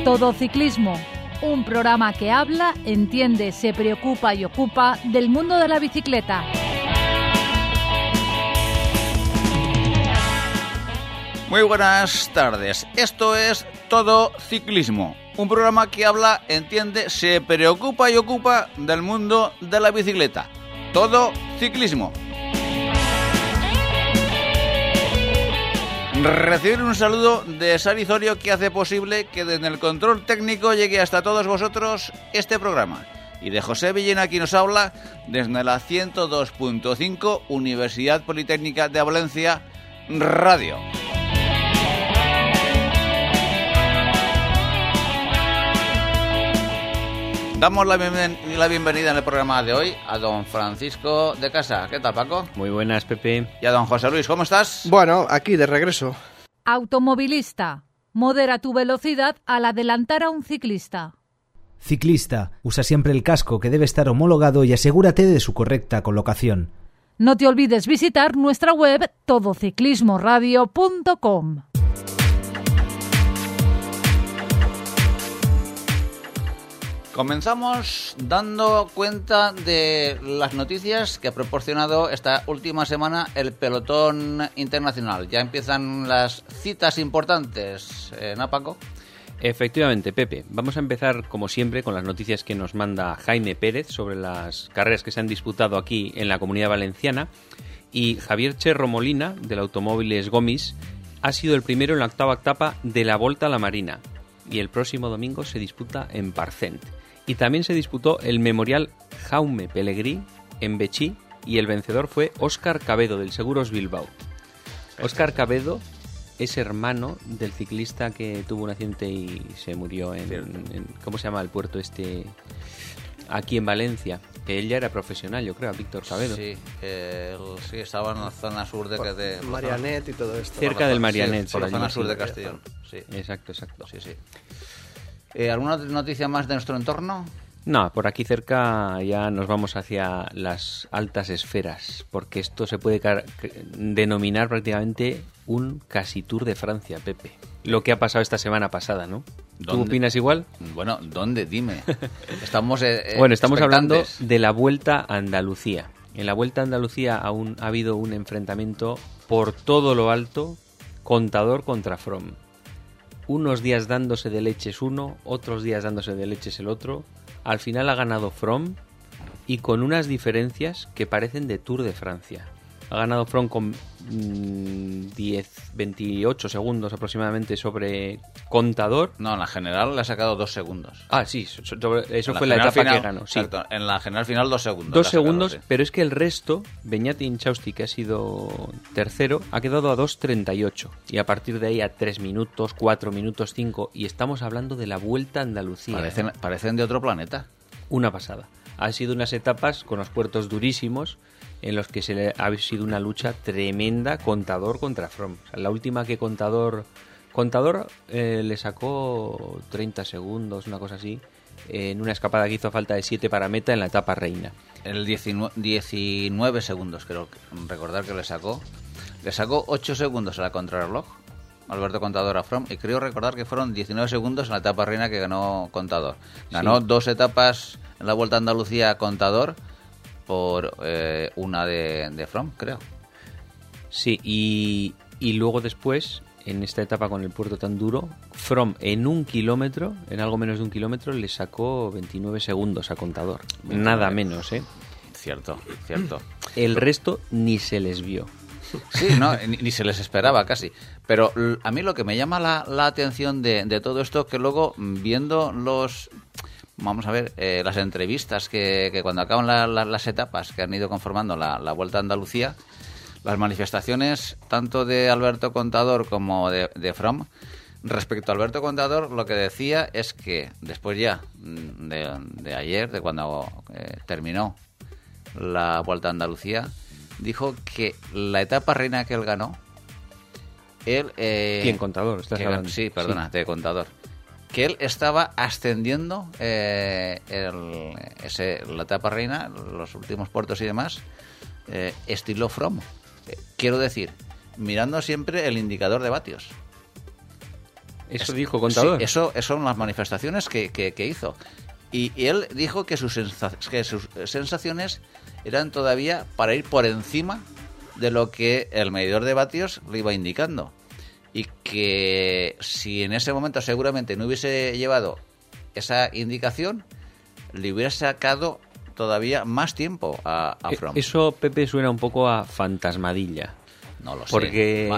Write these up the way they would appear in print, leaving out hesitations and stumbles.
Todo Ciclismo, un programa que habla, entiende, se preocupa y ocupa del mundo de la bicicleta. Muy buenas tardes, esto es Todo Ciclismo, un programa que habla, entiende, se preocupa y ocupa del mundo de la bicicleta. Todo Ciclismo. Recibir un saludo de Sari Zorio, que hace posible que desde el control técnico llegue hasta todos vosotros este programa. Y de José Villena, quien nos habla desde la 102.5 Universidad Politécnica de Valencia Radio. Damos la bienvenida en el programa de hoy a don Francisco de Casa. ¿Qué tal, Paco? Muy buenas, Pepe. Y a don José Luis, ¿cómo estás? Bueno, aquí de regreso. Automovilista, modera tu velocidad al adelantar a un ciclista. Ciclista, usa siempre el casco, que debe estar homologado, y asegúrate de su correcta colocación. No te olvides visitar nuestra web todociclismoradio.com. Comenzamos dando cuenta de las noticias que ha proporcionado esta última semana el pelotón internacional. Ya empiezan las citas importantes, ¿no, Paco? Efectivamente, Pepe. Vamos a empezar, como siempre, con las noticias que nos manda Jaime Pérez sobre las carreras que se han disputado aquí en la Comunidad Valenciana. Y Javier Cherro Molina, del Automóviles Gomis, ha sido el primero en la octava etapa de la Volta a la Marina. Y el próximo domingo se disputa en Parcent. Y también se disputó el Memorial Jaume Pelegrí en Betxí, y el vencedor fue Óscar Cabedo, del Seguros Bilbao. Óscar Cabedo es hermano del ciclista que tuvo un accidente y se murió en ¿cómo se llama el puerto este? Aquí en Valencia, que él ya era profesional, yo creo, Víctor Cabedo. Sí, sí, estaba en la zona sur de Marianet y todo esto. Cerca del Marianet, sí, por la zona sur de sí. Castellón. Sí. Exacto. Sí. ¿Alguna noticia más de nuestro entorno? No, por aquí cerca ya nos vamos hacia las altas esferas, porque esto se puede denominar prácticamente un casi Tour de Francia, Pepe. Lo que ha pasado esta semana pasada, ¿no? ¿Tú opinas igual? Bueno, ¿dónde? Dime. Estamos estamos hablando de la Vuelta a Andalucía. En la Vuelta a Andalucía ha habido un enfrentamiento por todo lo alto, Contador contra Froome. Unos días dándose de leches uno, otros días dándose de leches el otro. Al final ha ganado Froome, y con unas diferencias que parecen de Tour de Francia. Ha ganado Froome con 28 segundos aproximadamente sobre Contador. No, en la general le ha sacado 2 segundos. Ah, sí, eso fue la etapa final, que ganó. Sí. Exacto, en la general final 2 segundos. 2 segundos, sí. Pero es que el resto, Beñat Inchausti, que ha sido tercero, ha quedado a 2.38. Y a partir de ahí a 3 minutos, 4 minutos, 5. Y estamos hablando de la Vuelta a Andalucía. Parecen de otro planeta. Una pasada. Han sido unas etapas con los puertos durísimos, en los que ha sido una lucha tremenda, Contador contra Froome. O sea, la última que Contador le sacó 30 segundos, una cosa así, en una escapada que hizo falta de 7 para meta en la etapa reina. El 19 segundos, creo recordar que le sacó 8 segundos a la contrarreloj Alberto Contador a Froome, y creo recordar que fueron 19 segundos en la etapa reina que ganó Contador. Ganó 2 etapas en la Vuelta a Andalucía Contador, por una de Froome, creo. Sí, y luego después, en esta etapa con el puerto tan duro, Froome en algo menos de un kilómetro, le sacó 29 segundos a Contador. Nada menos, ¿eh? Cierto. El resto ni se les vio. Sí, no, ni se les esperaba casi. Pero a mí lo que me llama la atención de todo esto, que luego viendo vamos a ver, las entrevistas que cuando acaban las etapas que han ido conformando la Vuelta a Andalucía, las manifestaciones tanto de Alberto Contador como de Froome. Respecto a Alberto Contador, lo que decía es que después ya de ayer, de cuando terminó la Vuelta a Andalucía, dijo que la etapa reina que él ganó, ¿Quién, Contador? Sí, perdona, sí. De Contador. Que él estaba ascendiendo la etapa reina, los últimos puertos y demás, estilo Froome. Quiero decir, mirando siempre el indicador de vatios. Eso dijo Contador. Sí, eso son las manifestaciones que hizo. Y él dijo que sus sensaciones eran todavía para ir por encima de lo que el medidor de vatios le iba indicando. Y que si en ese momento seguramente no hubiese llevado esa indicación, le hubiera sacado todavía más tiempo a Fromm. Eso, Pepe, suena un poco a fantasmadilla. No lo sé. Porque...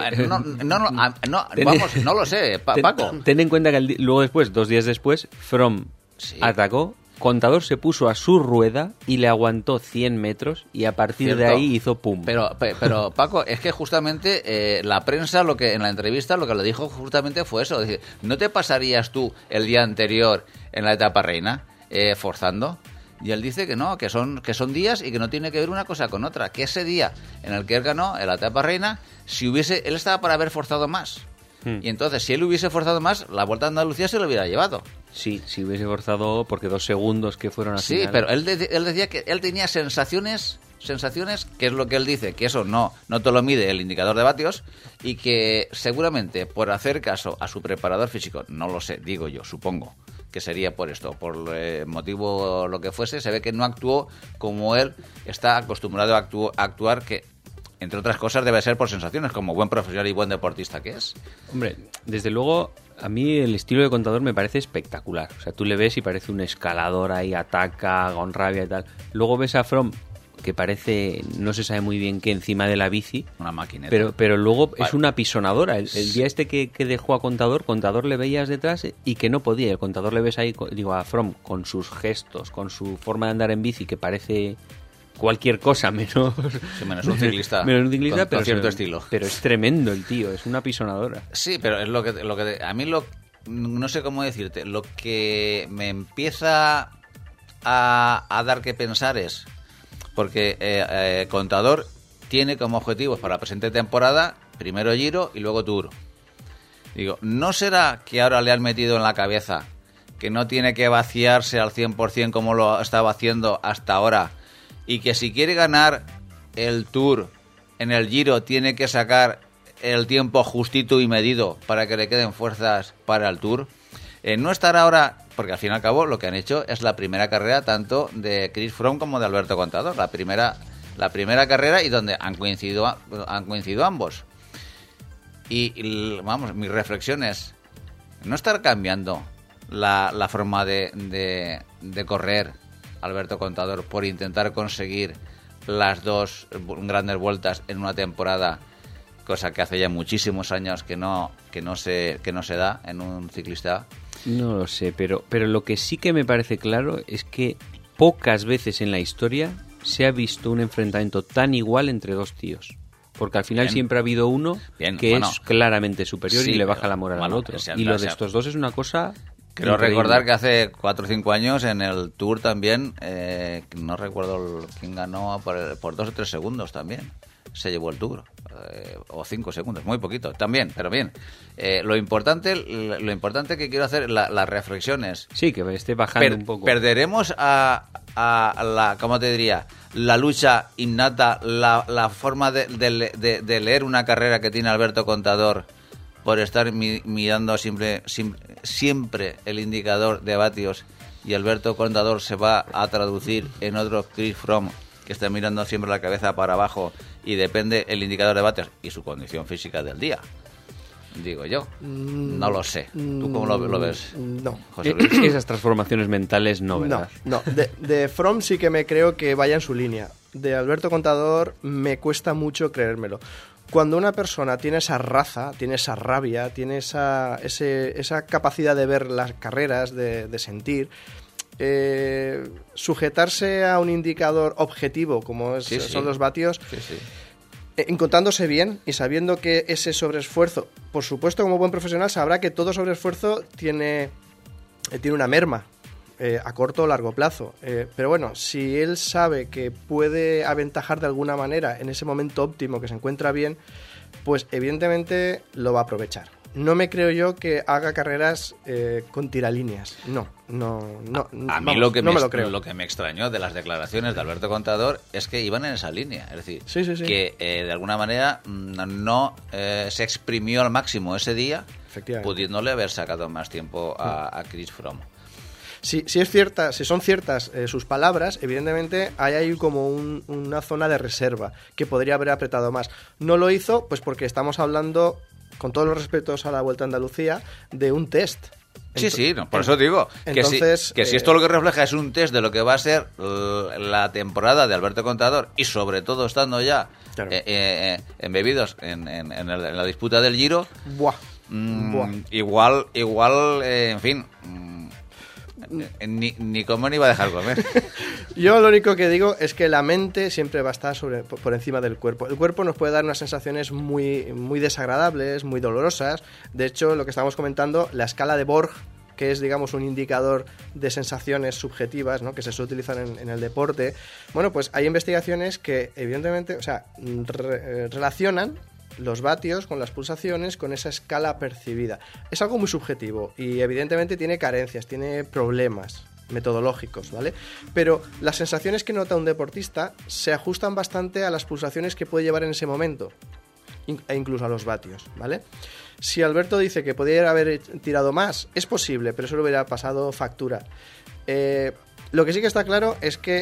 No lo sé, Paco. Ten en cuenta que luego después, 2 días después, Fromm atacó, Contador se puso a su rueda y le aguantó 100 metros y a partir de ahí hizo pum. Pero Paco, es que justamente la prensa, en la entrevista, lo que le dijo justamente fue eso. Es decir, ¿no te pasarías tú el día anterior en la etapa reina forzando? Y él dice que no, que son días y que no tiene que ver una cosa con otra. Que ese día en el que él ganó en la etapa reina, él estaba para haber forzado más. Y entonces, si él hubiese forzado más, la Vuelta a Andalucía se lo hubiera llevado. Sí, si hubiese forzado, porque 2 segundos que fueron así. Sí, pero él decía que él tenía sensaciones, que es lo que él dice, que eso no te lo mide el indicador de vatios, y que seguramente por hacer caso a su preparador físico, no lo sé, digo yo, supongo que sería por esto, por motivo lo que fuese, se ve que no actuó como él está acostumbrado a actuar, que entre otras cosas debe ser por sensaciones, como buen profesional y buen deportista que es. Hombre, desde luego, a mí el estilo de Contador me parece espectacular. O sea, tú le ves y parece un escalador ahí, ataca con rabia y tal. Luego ves a Fromm, que parece, no se sabe muy bien qué, encima de la bici. Una maquineta. Pero luego es una pisonadora. El día que dejó a Contador le veías detrás y que no podía. El Contador le ves ahí, digo, a Fromm, con sus gestos, con su forma de andar en bici, que parece cualquier cosa menos un ciclista, con cierto estilo. Pero es tremendo el tío, es una pisonadora. Sí, pero es lo que a mí no sé cómo decirte, lo que me empieza a dar que pensar es porque Contador tiene como objetivos para la presente temporada primero Giro y luego Tour. Digo, ¿no será que ahora le han metido en la cabeza que no tiene que vaciarse al 100% como lo estaba haciendo hasta ahora? Y que si quiere ganar el Tour en el Giro tiene que sacar el tiempo justito y medido para que le queden fuerzas para el Tour. No estar ahora, porque al fin y al cabo lo que han hecho es la primera carrera tanto de Chris Froome como de Alberto Contador. La primera carrera y donde han coincidido ambos. Y vamos, mi reflexión es no estar cambiando la forma de correr Alberto Contador por intentar conseguir las 2 grandes vueltas en una temporada, cosa que hace ya muchísimos años que no se da en un ciclista. No lo sé, pero lo que sí que me parece claro es que pocas veces en la historia se ha visto un enfrentamiento tan igual entre 2 tíos. Porque al final siempre ha habido uno que es claramente superior y le baja la moral al otro. Y lo de estos 2 es una cosa... Creo recordar que hace 4 o 5 años en el Tour también, no recuerdo quién ganó por 2 o 3 segundos también. Se llevó el Tour, o 5 segundos, muy poquito, también, pero bien. Lo importante que quiero hacer, las reflexiones. Sí, que esté bajando un poco. Perderemos a la, ¿cómo te diría? La lucha innata, la forma de leer una carrera que tiene Alberto Contador por estar mirando siempre el indicador de vatios, y Alberto Contador se va a traducir en otro Chris Froome que está mirando siempre la cabeza para abajo y depende el indicador de vatios y su condición física del día. Digo yo, no lo sé. ¿Tú cómo lo ves? No. José Luis? Esas transformaciones mentales no, ¿verdad? No. De Froome sí que me creo que vaya en su línea. De Alberto Contador me cuesta mucho creérmelo. Cuando una persona tiene esa raza, tiene esa rabia, tiene esa capacidad de ver las carreras, de sentir, sujetarse a un indicador objetivo como son los vatios, encontrándose bien y sabiendo que ese sobreesfuerzo, por supuesto como buen profesional sabrá que todo sobreesfuerzo tiene una merma. A corto o largo plazo. Pero bueno, si él sabe que puede aventajar de alguna manera en ese momento óptimo que se encuentra bien, pues evidentemente lo va a aprovechar. No me creo yo que haga carreras con tiralíneas. No. A mí lo que me extrañó de las declaraciones de Alberto Contador es que iban en esa línea. Es decir, sí. que de alguna manera no se exprimió al máximo ese día pudiéndole haber sacado más tiempo a Chris Froome. Si son ciertas sus palabras, evidentemente hay ahí como una zona de reserva que podría haber apretado más. No lo hizo, pues porque estamos hablando, con todos los respetos a la Vuelta a Andalucía, de un test. Sí, no, por eso digo que si esto lo que refleja es un test de lo que va a ser la temporada de Alberto Contador, y sobre todo estando ya embebidos en la disputa del Giro, igual, en fin... Ni comer ni va a dejar comer. Yo lo único que digo es que la mente siempre va a estar por encima del cuerpo. El cuerpo nos puede dar unas sensaciones muy, muy desagradables, muy dolorosas. De hecho, lo que estábamos comentando, la escala de Borg, que es, digamos, un indicador de sensaciones subjetivas, ¿no?, que se suele utilizar en el deporte. Bueno, pues hay investigaciones que, evidentemente, relacionan los vatios con las pulsaciones, con esa escala percibida. Es algo muy subjetivo y evidentemente tiene carencias, tiene problemas metodológicos, ¿vale? Pero las sensaciones que nota un deportista se ajustan bastante a las pulsaciones que puede llevar en ese momento, e incluso a los vatios, ¿vale? Si Alberto dice que podría haber tirado más, es posible, pero eso le hubiera pasado factura. Lo que sí que está claro es que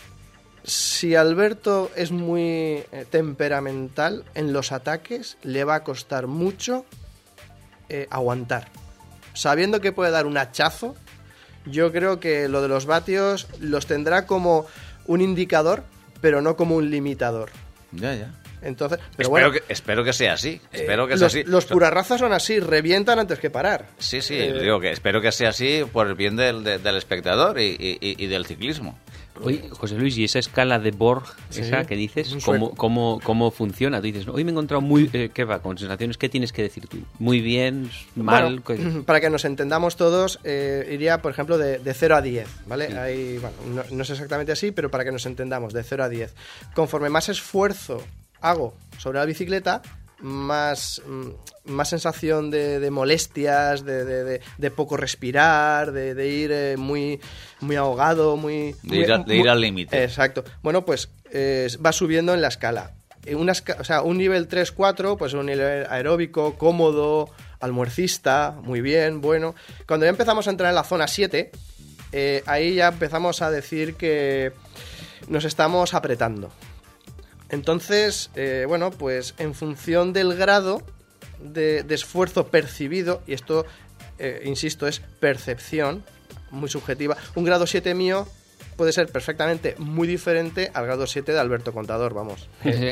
si Alberto es muy temperamental en los ataques, le va a costar mucho aguantar. Sabiendo que puede dar un hachazo, yo creo que lo de los vatios los tendrá como un indicador, pero no como un limitador. Ya. Entonces, pero espero que sea así. Los purarrazas son así, revientan antes que parar. Sí, digo que espero que sea así por el bien del espectador y del ciclismo. Oye, José Luis, ¿y esa escala de Borg, esa que dices, cómo funciona? Tú dices, hoy me he encontrado ¿qué va? Con sensaciones, ¿qué tienes que decir tú? Muy bien, mal... Bueno, para que nos entendamos todos, iría, por ejemplo, de 0 a 10, ¿vale? Sí. Ahí, bueno, no es exactamente así, pero para que nos entendamos, de 0 a 10. Conforme más esfuerzo hago sobre la bicicleta, más sensación de molestias, de poco respirar, de ir muy ahogado, de ir al límite. Exacto. Bueno, pues va subiendo en la escala. Un nivel 3-4, pues un nivel aeróbico, cómodo, almuercista, muy bien, bueno. Cuando ya empezamos a entrar en la zona 7, ahí ya empezamos a decir que nos estamos apretando. Entonces, bueno, pues en función del grado de esfuerzo percibido, y esto, insisto, es percepción muy subjetiva, un grado 7 mío puede ser perfectamente muy diferente al grado 7 de Alberto Contador, vamos.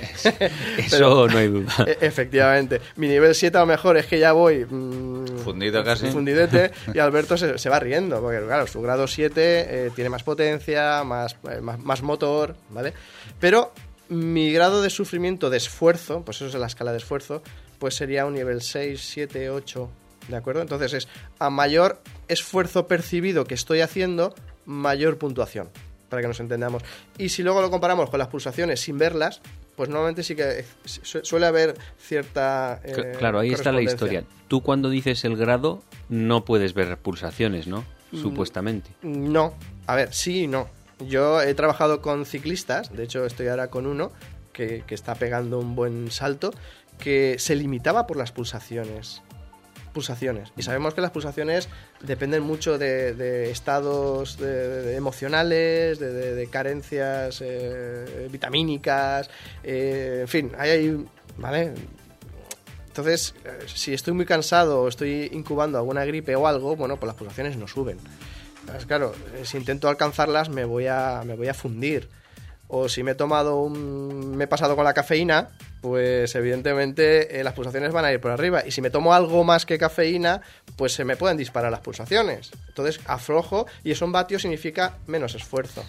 Eso no hay duda. Efectivamente. Mi nivel 7 a lo mejor es que ya voy... fundido casi. Fundidete, y Alberto se va riendo, porque claro, su grado 7 tiene más potencia, más motor, ¿vale? Pero mi grado de sufrimiento de esfuerzo, pues eso es la escala de esfuerzo, pues sería un nivel 6, 7, 8, ¿de acuerdo? Entonces es a mayor esfuerzo percibido que estoy haciendo, mayor puntuación, para que nos entendamos. Y si luego lo comparamos con las pulsaciones sin verlas, pues normalmente sí que suele haber cierta claro, ahí está la historia. Tú cuando dices el grado no puedes ver pulsaciones, ¿no? Supuestamente. No, a ver, sí y no. Yo he trabajado con ciclistas, de hecho estoy ahora con uno que está pegando un buen salto, que se limitaba por las pulsaciones. Y sabemos que las pulsaciones dependen mucho de estados emocionales, de carencias vitamínicas, en fin, ¿vale? Entonces, si estoy muy cansado o estoy incubando alguna gripe o algo, bueno, pues las pulsaciones no suben. Pues claro, si intento alcanzarlas me voy a fundir. O si me he pasado con la cafeína, pues evidentemente las pulsaciones van a ir por arriba. Y si me tomo algo más que cafeína, pues se me pueden disparar las pulsaciones. Entonces aflojo y eso en vatios significa menos esfuerzo.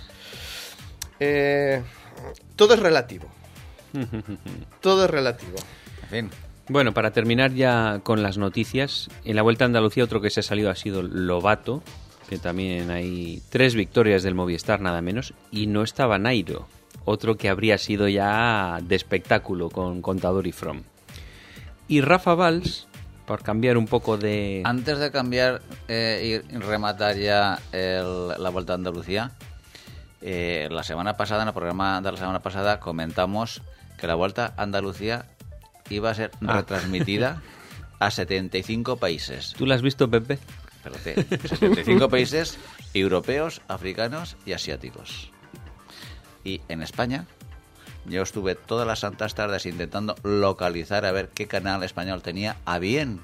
Todo es relativo. Todo es relativo. En fin. Bueno, para terminar ya con las noticias, en la Vuelta a Andalucía otro que se ha salido ha sido Lobato, que también hay 3 victorias del Movistar nada menos, y no estaba Nairo, otro que habría sido ya de espectáculo con Contador y Froome. Y Rafa Valls, por cambiar un poco de... Antes de cambiar y rematar ya la Vuelta a Andalucía, la semana pasada, en el programa de la semana pasada, comentamos que la Vuelta a Andalucía iba a ser retransmitida a 75 países. ¿Tú la has visto, Pepe? Espérate, 75 países europeos, africanos y asiáticos. Y en España, yo estuve todas las santas tardes intentando localizar a ver qué canal español tenía a bien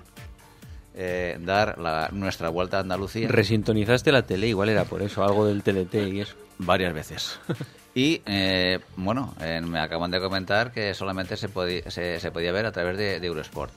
dar nuestra vuelta a Andalucía. Resintonizaste la tele, igual era por eso, algo del TDT y eso. Varias veces. Y, me acaban de comentar que solamente se podía ver a través de Eurosport.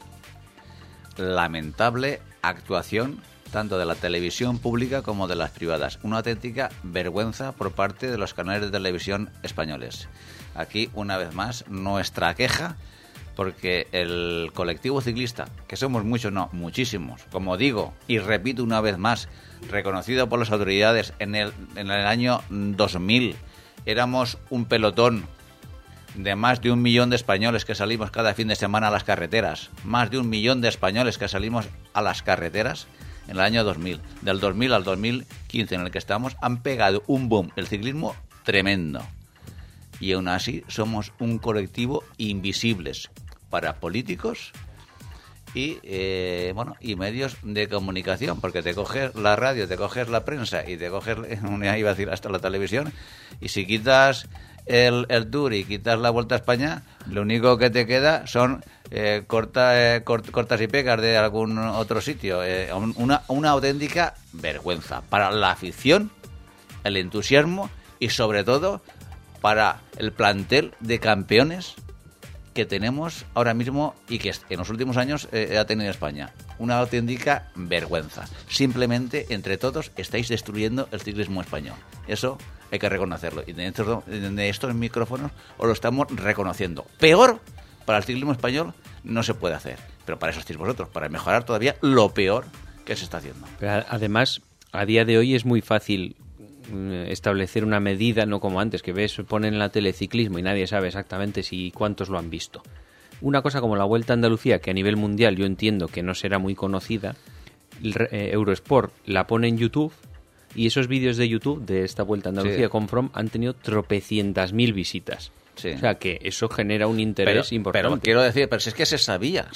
Lamentable actuación tanto de la televisión pública como de las privadas. Una auténtica vergüenza por parte de los canales de televisión españoles. Aquí, una vez más, nuestra queja, porque el colectivo ciclista, que somos muchos, no, muchísimos, como digo y repito una vez más, reconocido por las autoridades en el año 2000, éramos un pelotón de más de 1 millón de españoles que salimos cada fin de semana a las carreteras. Más de 1 millón de españoles que salimos a las carreteras en el año 2000. Del 2000 al 2015 en el que estamos, han pegado un boom el ciclismo tremendo. Y aún así somos un colectivo invisibles para políticos y medios de comunicación, porque te coges la radio, te coges la prensa y te coges, iba a decir, hasta la televisión, y si quitas el Tour y quitas la Vuelta a España, lo único que te queda son cortas y pegas de algún otro sitio. Una auténtica vergüenza para la afición, el entusiasmo y sobre todo para el plantel de campeones que tenemos ahora mismo y que en los últimos años ha tenido España. Una auténtica vergüenza. Simplemente, entre todos, estáis destruyendo el ciclismo español. Eso hay que reconocerlo. Y dentro de estos micrófonos os lo estamos reconociendo. Peor para el ciclismo español no se puede hacer. Pero para eso estáis vosotros, para mejorar todavía lo peor que se está haciendo. Pero además, a día de hoy es muy fácil establecer una medida, no como antes, que ponen en la tele ciclismo y nadie sabe exactamente cuántos lo han visto. Una cosa como la Vuelta a Andalucía, que a nivel mundial yo entiendo que no será muy conocida, Eurosport la pone en YouTube y esos vídeos de YouTube de esta Vuelta a Andalucía con Froome han tenido tropecientas mil visitas. Sí. O sea que eso genera un interés importante. Pero quiero decir, pero si es que se sabía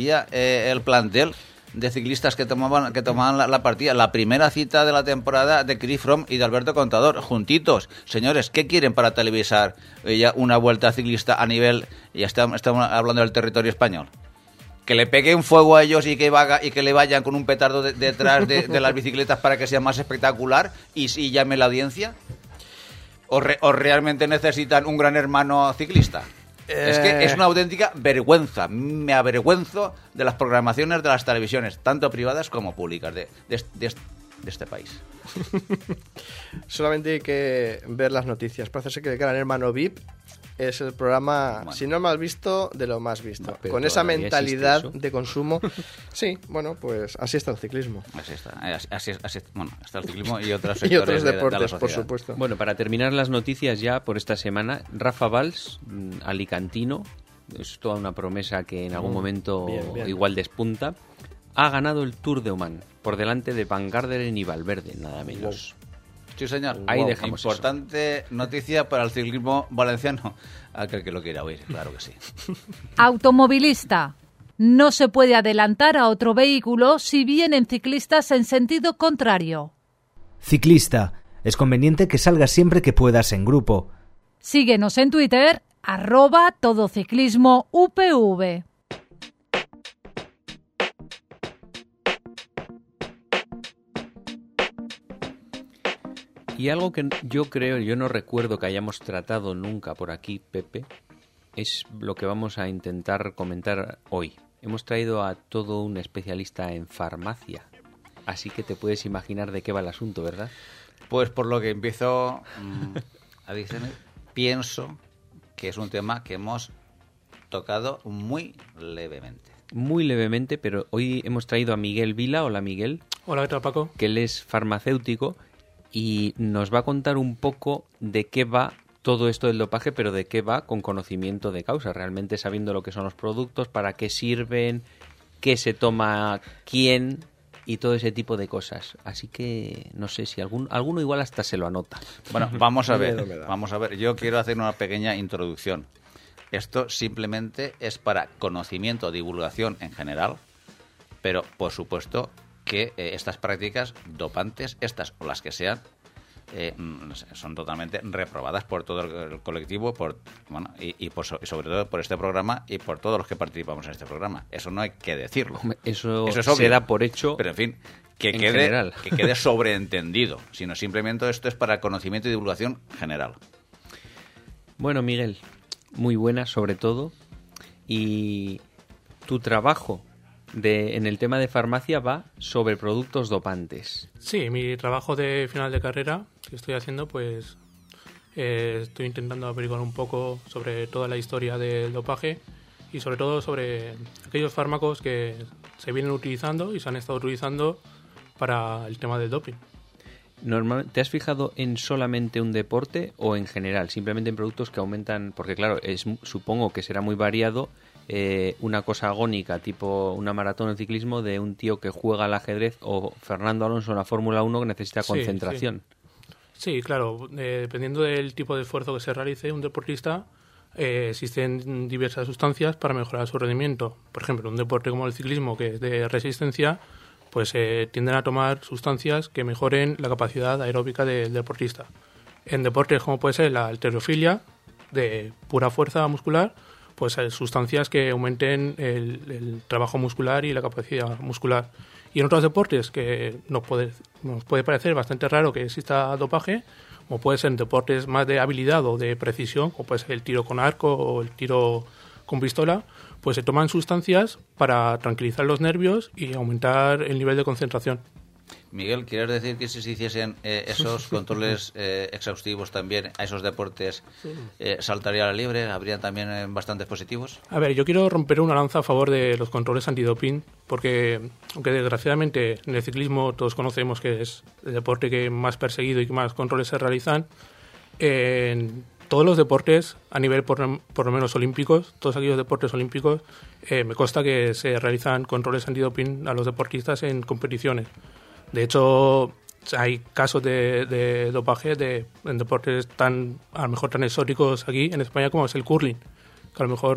el plantel de ciclistas que tomaban la partida. La primera cita de la temporada de Chris Froome y de Alberto Contador, juntitos. Señores, ¿qué quieren para televisar ya una vuelta ciclista a nivel, ya estamos hablando del territorio español? Que le peguen fuego a ellos y que le vayan con un petardo detrás de las bicicletas para que sea más espectacular y llame la audiencia. ¿O realmente necesitan un gran hermano ciclista? Es que es una auténtica vergüenza. Me avergüenzo de las programaciones de las televisiones, tanto privadas como públicas, de este país. Solamente hay que ver las noticias. Parece ser que el Gran Hermano VIP es el programa, si no mal visto, de lo más visto. Con esa mentalidad de consumo. Sí, bueno, pues así está el ciclismo. Así está. Bueno, está el ciclismo y otros sectores y otros de deportes, la por supuesto. Bueno, para terminar las noticias ya por esta semana, Rafa Valls, alicantino, es toda una promesa que en algún momento bien. Igual despunta, ha ganado el Tour de Oman por delante de Van Garderen y Valverde, nada menos. Sí, señor. Ahí dejamos importante noticia para el ciclismo valenciano. Aquel que lo quiera oír, claro que sí. Automovilista. No se puede adelantar a otro vehículo si vienen ciclistas en sentido contrario. Ciclista. Es conveniente que salgas siempre que puedas en grupo. Síguenos en Twitter, @todociclismoupv. Y algo que yo no recuerdo que hayamos tratado nunca por aquí, Pepe, es lo que vamos a intentar comentar hoy. Hemos traído a todo un especialista en farmacia, así que te puedes imaginar de qué va el asunto, ¿verdad? Pues por lo que empiezo a decir, pienso que es un tema que hemos tocado muy levemente. Muy levemente, pero hoy hemos traído a Miguel Vila. Hola, Miguel. Hola, ¿qué tal, Paco? Que él es farmacéutico y nos va a contar un poco de qué va todo esto del dopaje, pero de qué va con conocimiento de causa, realmente sabiendo lo que son los productos, para qué sirven, qué se toma quién y todo ese tipo de cosas. Así que no sé si alguno igual hasta se lo anota. Bueno, vamos a ver. Yo quiero hacer una pequeña introducción. Esto simplemente es para conocimiento, divulgación en general, Pero, por supuesto, que estas prácticas dopantes, estas o las que sean, son totalmente reprobadas por todo el colectivo, y sobre todo por este programa y por todos los que participamos en este programa. Eso no hay que decirlo. Eso es obvio, se da por hecho. Pero, en fin, que que quede sobreentendido, sino simplemente esto es para conocimiento y divulgación general. Bueno, Miguel, muy buena sobre todo, y tu trabajo en el tema de farmacia va sobre productos dopantes. Sí, mi trabajo de final de carrera que estoy haciendo, pues estoy intentando averiguar un poco sobre toda la historia del dopaje y sobre todo sobre aquellos fármacos que se vienen utilizando y se han estado utilizando para el tema del doping. ¿Te has fijado en solamente un deporte o en general? Simplemente en productos que aumentan, porque claro, supongo que será muy variado una cosa agónica, tipo una maratón en ciclismo de un tío que juega al ajedrez, o Fernando Alonso en la Fórmula 1 que necesita concentración. Sí, claro, dependiendo del tipo de esfuerzo que se realice un deportista, existen diversas sustancias para mejorar su rendimiento. Por ejemplo, un deporte como el ciclismo, que es de resistencia, pues tienden a tomar sustancias que mejoren la capacidad aeróbica del deportista. En deportes como puede ser la halterofilia, de pura fuerza muscular, pues hay sustancias que aumenten el trabajo muscular y la capacidad muscular. Y en otros deportes que nos puede parecer bastante raro que exista dopaje, como puede ser en deportes más de habilidad o de precisión, como puede ser el tiro con arco o el tiro con pistola, pues se toman sustancias para tranquilizar los nervios y aumentar el nivel de concentración. Miguel, ¿quieres decir que si se hiciesen esos controles exhaustivos también a esos deportes, saltaría la liebre? ¿Habría también bastantes positivos? A ver, yo quiero romper una lanza a favor de los controles antidoping, porque aunque desgraciadamente en el ciclismo todos conocemos que es el deporte que más perseguido y que más controles se realizan, en todos los deportes, a nivel por lo menos olímpicos, todos aquellos deportes olímpicos, me consta que se realizan controles antidoping a los deportistas en competiciones. De hecho, hay casos de dopaje en deportes a lo mejor tan exóticos aquí en España como es el curling, que a lo mejor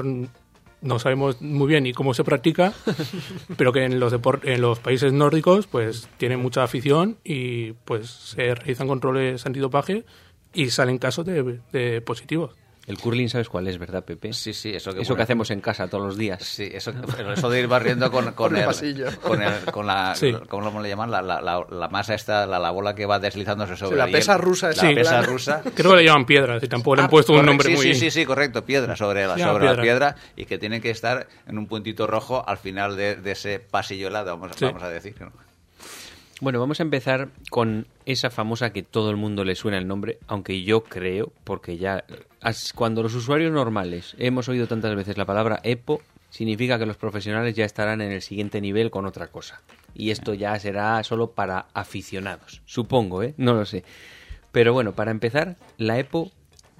no sabemos muy bien ni cómo se practica, pero que en los países nórdicos pues tienen mucha afición y pues se realizan controles antidopaje y salen casos de positivos. El curling, ¿sabes cuál es, verdad, Pepe? Sí, eso que hacemos en casa todos los días. Sí, eso de ir barriendo con el pasillo. Con la, sí. ¿cómo le llaman? La masa esta, la bola que va deslizándose sobre la pesa rusa. La pesa rusa. Creo que le llaman piedra, si tampoco le han puesto un nombre muy... Sí, correcto, piedra sobre la piedra, y que tienen que estar en un puntito rojo al final de ese pasillo helado, vamos a decir, ¿no? Bueno, vamos a empezar con esa famosa que todo el mundo le suena el nombre, aunque yo creo, porque ya cuando los usuarios normales hemos oído tantas veces la palabra EPO, significa que los profesionales ya estarán en el siguiente nivel con otra cosa. Y esto ya será solo para aficionados, supongo, no lo sé. Pero bueno, para empezar, la EPO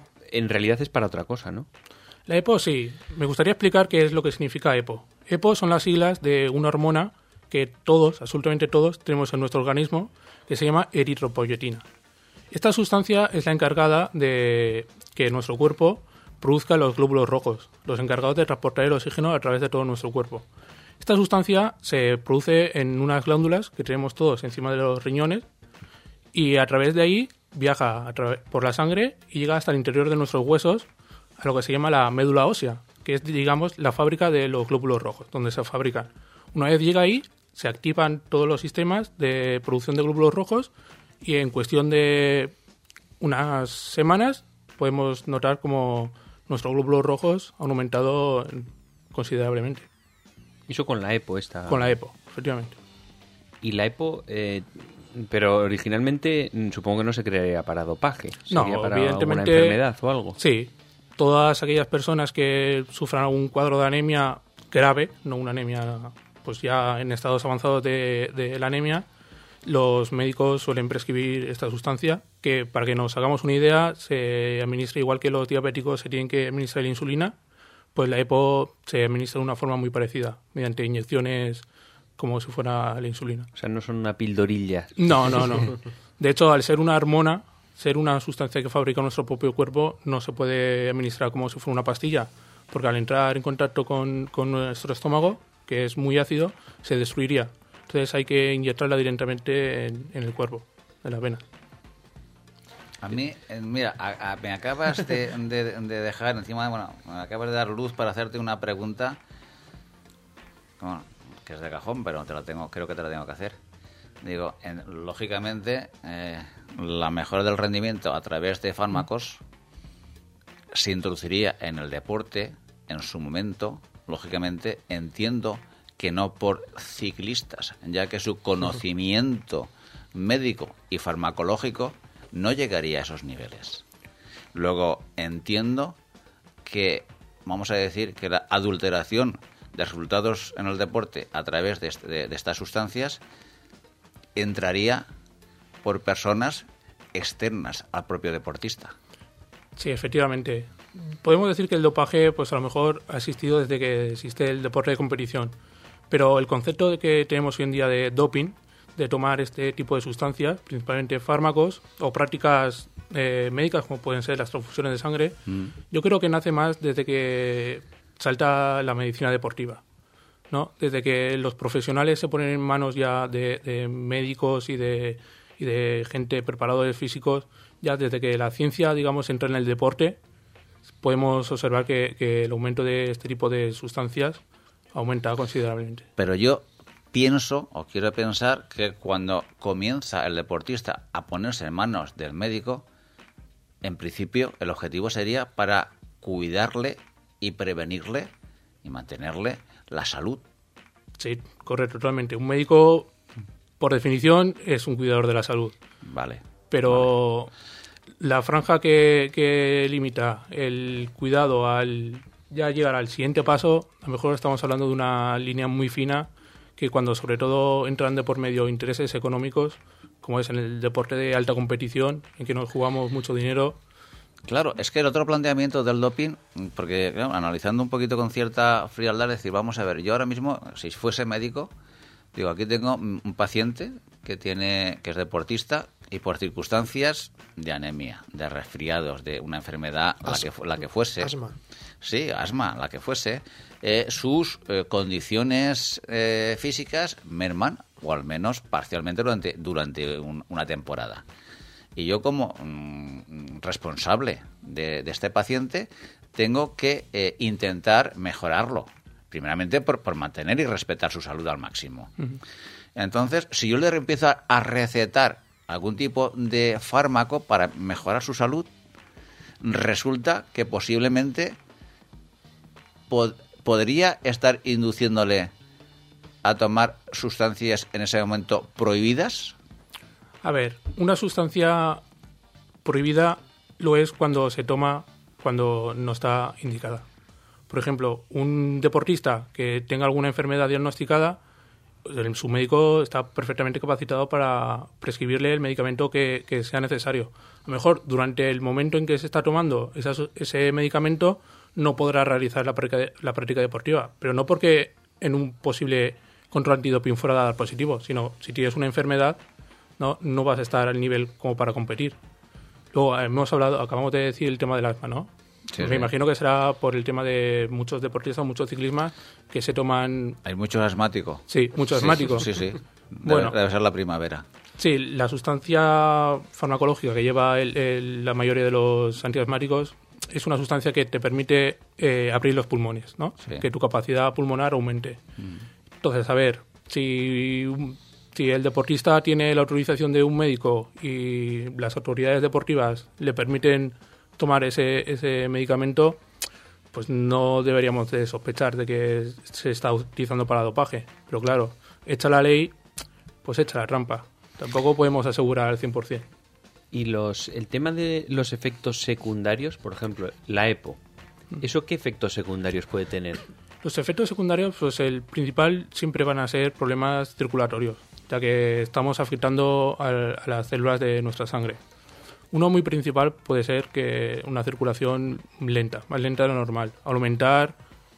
en realidad es para otra cosa, ¿no? La EPO sí. Me gustaría explicar qué es lo que significa EPO. EPO son las siglas de una hormona que todos, absolutamente todos, tenemos en nuestro organismo, que se llama eritropoyetina. Esta sustancia es la encargada de que nuestro cuerpo produzca los glóbulos rojos, los encargados de transportar el oxígeno a través de todo nuestro cuerpo. Esta sustancia se produce en unas glándulas que tenemos todos encima de los riñones y a través de ahí viaja por la sangre y llega hasta el interior de nuestros huesos, a lo que se llama la médula ósea, que es, digamos, la fábrica de los glóbulos rojos, donde se fabrican. Una vez llega ahí, se activan todos los sistemas de producción de glóbulos rojos y en cuestión de unas semanas podemos notar como nuestros glóbulos rojos han aumentado considerablemente. Eso con la EPO esta. Con la EPO, efectivamente. Y la EPO, pero originalmente supongo que no se crearía para dopaje. No, sería para evidentemente, alguna enfermedad o algo. Sí, todas aquellas personas que sufran algún cuadro de anemia grave, no una anemia pues ya en estados avanzados de la anemia, los médicos suelen prescribir esta sustancia que, para que nos hagamos una idea, se administra igual que los diabéticos se tienen que administrar la insulina, pues la EPO se administra de una forma muy parecida, mediante inyecciones como si fuera la insulina. O sea, no son una pildorilla. No. De hecho, al ser una hormona, ser una sustancia que fabrica nuestro propio cuerpo, no se puede administrar como si fuera una pastilla, porque al entrar en contacto con nuestro estómago, que es muy ácido, se destruiría. Entonces hay que inyectarla directamente en el cuerpo, en la vena. A mí, mira, me acabas de dejar encima, bueno, me acabas de dar luz para hacerte una pregunta, bueno, que es de cajón, pero creo que te la tengo que hacer. Digo, lógicamente, la mejora del rendimiento a través de fármacos se introduciría en el deporte en su momento, lógicamente, entiendo que no por ciclistas, ya que su conocimiento médico y farmacológico no llegaría a esos niveles. Luego, entiendo que, vamos a decir, que la adulteración de resultados en el deporte a través de estas sustancias entraría por personas externas al propio deportista. Sí, efectivamente. Podemos decir que el dopaje, pues a lo mejor ha existido desde que existe el deporte de competición, pero el concepto de que tenemos hoy en día de doping, de tomar este tipo de sustancias, principalmente fármacos o prácticas médicas como pueden ser las transfusiones de sangre, yo creo que nace más desde que salta la medicina deportiva, ¿no? Desde que los profesionales se ponen en manos ya de médicos y de gente, preparadores físicos, ya desde que la ciencia, digamos, entra en el deporte, podemos observar que el aumento de este tipo de sustancias aumenta considerablemente. Pero yo pienso, o quiero pensar, que cuando comienza el deportista a ponerse en manos del médico, en principio el objetivo sería para cuidarle y prevenirle y mantenerle la salud. Sí, correcto, totalmente. Un médico, por definición, es un cuidador de la salud. Vale. Pero la franja que limita el cuidado al ya llegar al siguiente paso, a lo mejor estamos hablando de una línea muy fina que cuando sobre todo entran de por medio intereses económicos, como es en el deporte de alta competición, en que nos jugamos mucho dinero. Claro, es que el otro planteamiento del doping, porque claro, analizando un poquito con cierta frialdad, es decir, vamos a ver, yo ahora mismo, si fuese médico, digo, aquí tengo un paciente que es deportista y por circunstancias de anemia, de resfriados, de una enfermedad, la que fuese. Asma. Sí, asma, la que fuese. Sus condiciones físicas merman, o al menos parcialmente durante una temporada. Y yo como responsable de este paciente tengo que intentar mejorarlo. Primeramente por mantener y respetar su salud al máximo. Uh-huh. Entonces, si yo le empiezo a recetar algún tipo de fármaco para mejorar su salud, resulta que posiblemente podría estar induciéndole a tomar sustancias en ese momento prohibidas. A ver, una sustancia prohibida lo es cuando se toma cuando no está indicada. Por ejemplo, un deportista que tenga alguna enfermedad diagnosticada, su médico está perfectamente capacitado para prescribirle el medicamento que sea necesario. A lo mejor durante el momento en que se está tomando ese medicamento no podrá realizar la práctica deportiva, pero no porque en un posible control antidoping fuera a dar positivo, sino si tienes una enfermedad no vas a estar al nivel como para competir. Luego acabamos de decir el tema del asma, ¿no? Sí, me imagino que será por el tema de muchos deportistas, muchos ciclistas que se toman... Hay muchos asmáticos. Sí, muchos asmáticos. Sí. Debe ser la primavera. Sí, la sustancia farmacológica que lleva la mayoría de los antiasmáticos es una sustancia que te permite abrir los pulmones, ¿no? Sí. Que tu capacidad pulmonar aumente. Entonces, a ver, si el deportista tiene la autorización de un médico y las autoridades deportivas le permiten tomar ese medicamento, pues no deberíamos de sospechar de que se está utilizando para dopaje. Pero claro, hecha la ley, pues hecha la trampa. Tampoco podemos asegurar al 100%. Y el tema de los efectos secundarios, por ejemplo, la EPO, ¿eso qué efectos secundarios puede tener? Los efectos secundarios, pues el principal siempre van a ser problemas circulatorios, ya que estamos afectando a las células de nuestra sangre. Uno muy principal puede ser que una circulación lenta, más lenta de lo normal. Al aumentar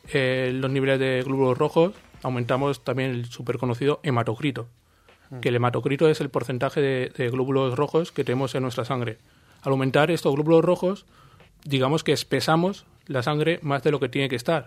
los niveles de glóbulos rojos, aumentamos también el súper conocido hematocrito, que el hematocrito es el porcentaje de glóbulos rojos que tenemos en nuestra sangre. Al aumentar estos glóbulos rojos, digamos que espesamos la sangre más de lo que tiene que estar.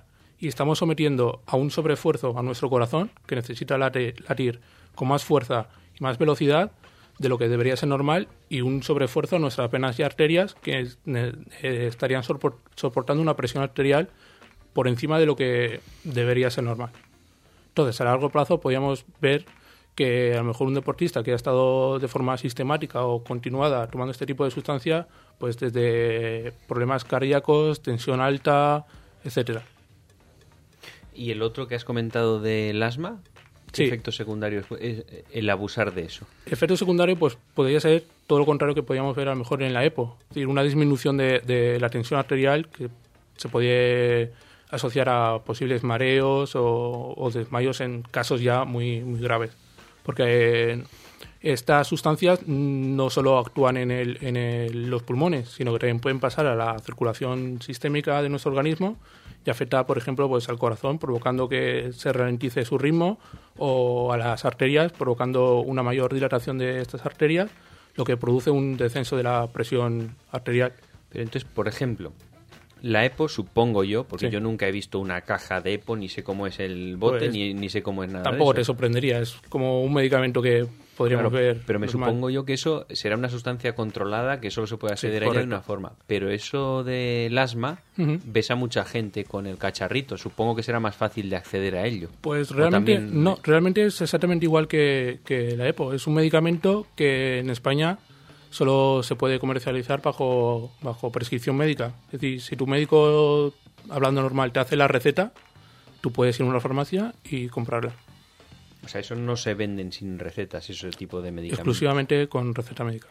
y estamos sometiendo a un sobreesfuerzo a nuestro corazón, que necesita latir con más fuerza y más velocidad de lo que debería ser normal, y un sobreesfuerzo a nuestras venas y arterias, que estarían soportando una presión arterial por encima de lo que debería ser normal. Entonces, a largo plazo podríamos ver que a lo mejor un deportista que ha estado de forma sistemática o continuada tomando este tipo de sustancia, pues desde problemas cardíacos, tensión alta, etcétera. ¿Y el otro que has comentado del asma? ¿Qué efectos secundarios es el abusar de eso? El efecto secundario pues podría ser todo lo contrario que podíamos ver a lo mejor en la EPO. Es decir, una disminución de la tensión arterial que se podría asociar a posibles mareos o desmayos en casos ya muy, muy graves. Porque estas sustancias no solo actúan en los pulmones, sino que también pueden pasar a la circulación sistémica de nuestro organismo y afecta, por ejemplo, pues al corazón, provocando que se ralentice su ritmo, o a las arterias, provocando una mayor dilatación de estas arterias, lo que produce un descenso de la presión arterial. Pero entonces, por ejemplo, la EPO, supongo yo, porque yo nunca he visto una caja de EPO, ni sé cómo es el bote, pues, ni sé cómo es nada tampoco de eso. Te sorprendería, es como un medicamento que podríamos ver. Pero me supongo yo que eso será una sustancia controlada, que solo se puede acceder a ella de una forma. Pero eso del asma, ves a mucha gente con el cacharrito, supongo que será más fácil de acceder a ello. Pues realmente no, realmente es exactamente igual que la EPO. Es un medicamento que en España solo se puede comercializar bajo prescripción médica. Es decir, si tu médico, hablando normal, te hace la receta, tú puedes ir a una farmacia y comprarla. O sea, eso no se venden sin recetas, ese tipo de medicamentos. Exclusivamente con receta médica.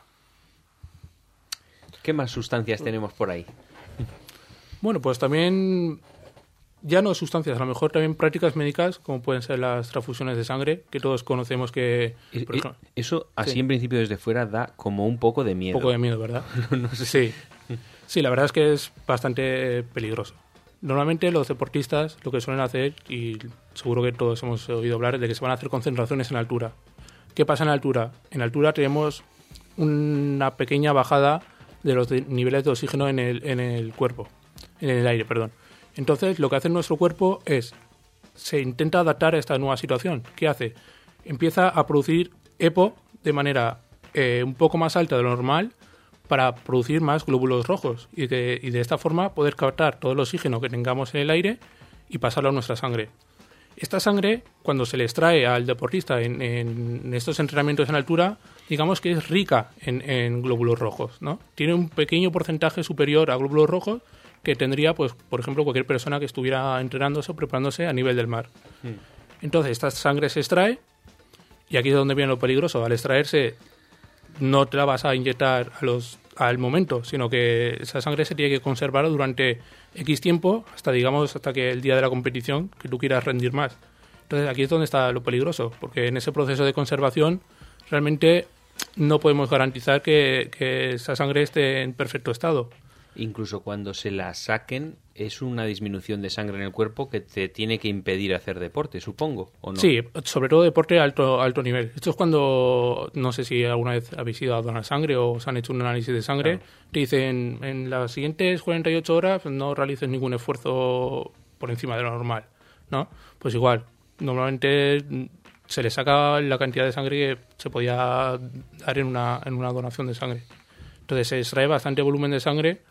¿Qué más sustancias tenemos por ahí? Bueno, pues también, ya no sustancias, a lo mejor también prácticas médicas, como pueden ser las transfusiones de sangre, que todos conocemos que... por ejemplo, eso, así en principio desde fuera, da como un poco de miedo. Un poco de miedo, ¿verdad? No sé. Sí, la verdad es que es bastante peligroso. Normalmente los deportistas lo que suelen hacer, y seguro que todos hemos oído hablar, es de que se van a hacer concentraciones en altura. ¿Qué pasa en altura? En altura tenemos una pequeña bajada de los niveles de oxígeno en el cuerpo, en el aire, perdón. Entonces, lo que hace nuestro cuerpo es, se intenta adaptar a esta nueva situación. ¿Qué hace? Empieza a producir EPO de manera un poco más alta de lo normal, para producir más glóbulos rojos y de esta forma poder captar todo el oxígeno que tengamos en el aire y pasarlo a nuestra sangre. Esta sangre, cuando se le extrae al deportista en estos entrenamientos en altura, digamos que es rica en glóbulos rojos, ¿no? Tiene un pequeño porcentaje superior a glóbulos rojos que tendría, pues, por ejemplo, cualquier persona que estuviera entrenándose o preparándose a nivel del mar. Entonces, esta sangre se extrae, y aquí es donde viene lo peligroso. Al extraerse, no te la vas a inyectar al momento, sino que esa sangre se tiene que conservar durante X tiempo, hasta que el día de la competición, que tú quieras rendir más. Entonces aquí es donde está lo peligroso, porque en ese proceso de conservación realmente no podemos garantizar que esa sangre esté en perfecto estado. Incluso cuando se la saquen, es una disminución de sangre en el cuerpo que te tiene que impedir hacer deporte, supongo, ¿o no? Sí, sobre todo deporte de alto nivel. Esto es cuando, no sé si alguna vez habéis ido a donar sangre o os han hecho un análisis de sangre, claro. Te dicen, en las siguientes 48 horas no realices ningún esfuerzo por encima de lo normal, ¿no? Pues igual, normalmente se le saca la cantidad de sangre que se podía dar en una donación de sangre. Entonces se extrae bastante volumen de sangre.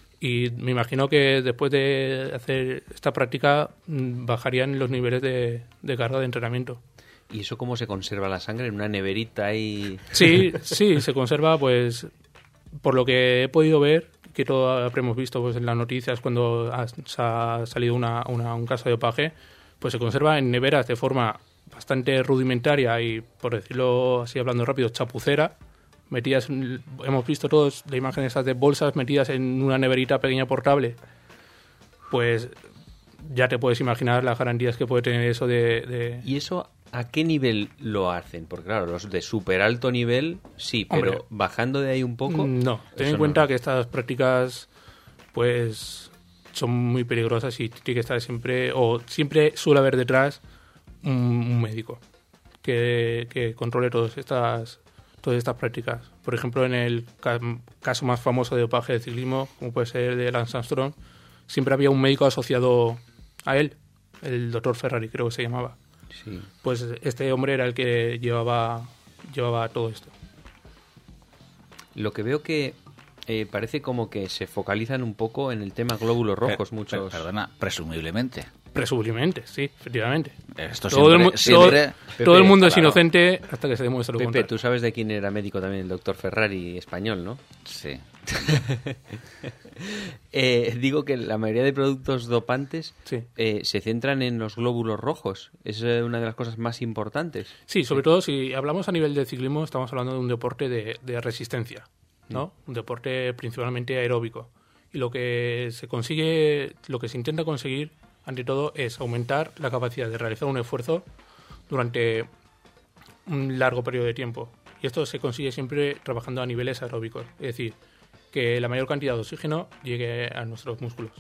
Y me imagino que después de hacer esta práctica bajarían los niveles de carga de entrenamiento. ¿Y eso cómo se conserva la sangre? ¿En una neverita ahí? Sí, se conserva, pues, por lo que he podido ver, que todo habremos visto pues en las noticias cuando ha salido un caso de dopaje, pues se conserva en neveras de forma bastante rudimentaria y, por decirlo así, hablando rápido, chapucera. Metidas, hemos visto todos la imagen esas de bolsas metidas en una neverita pequeña portable. Pues ya te puedes imaginar las garantías que puede tener eso de... ¿Y eso a qué nivel lo hacen? Porque claro, los de súper alto nivel sí, pero hombre, bajando de ahí un poco... No, ten en cuenta que estas prácticas pues son muy peligrosas y tiene que estar siempre suele haber detrás un médico que controle todas estas prácticas. Por ejemplo, en el caso más famoso de dopaje de ciclismo, como puede ser el de Lance Armstrong, siempre había un médico asociado a él, el doctor Ferrari creo que se llamaba. Sí. Pues este hombre era el que llevaba todo esto. Lo que veo que parece como que se focalizan un poco en el tema glóbulos rojos, muchos. Perdona, presumiblemente. Presumiblemente, sí, efectivamente. Esto Todo el mundo es claro. inocente hasta que se demuestre lo Pepe, contrario. tú sabes de quién era médico también, el doctor Ferrari español, ¿no? Sí. Digo que la mayoría de productos dopantes Sí. se centran en los glóbulos rojos. Es una de las cosas más importantes. Sí, sobre todo si hablamos a nivel de ciclismo, estamos hablando de un deporte de resistencia, ¿no? Un deporte principalmente aeróbico. Y lo que se consigue, lo que se intenta conseguir, ante todo, es aumentar la capacidad de realizar un esfuerzo durante un largo periodo de tiempo. Y esto se consigue siempre trabajando a niveles aeróbicos, es decir, que la mayor cantidad de oxígeno llegue a nuestros músculos.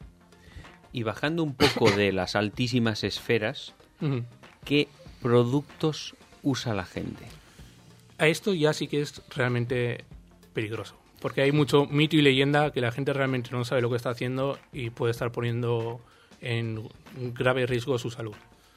Y bajando un poco de las altísimas esferas, Ujú. ¿qué productos usa la gente? A esto ya sí que es realmente peligroso, porque hay mucho mito y leyenda que la gente realmente no sabe lo que está haciendo y puede estar poniendo en grave riesgo su salud.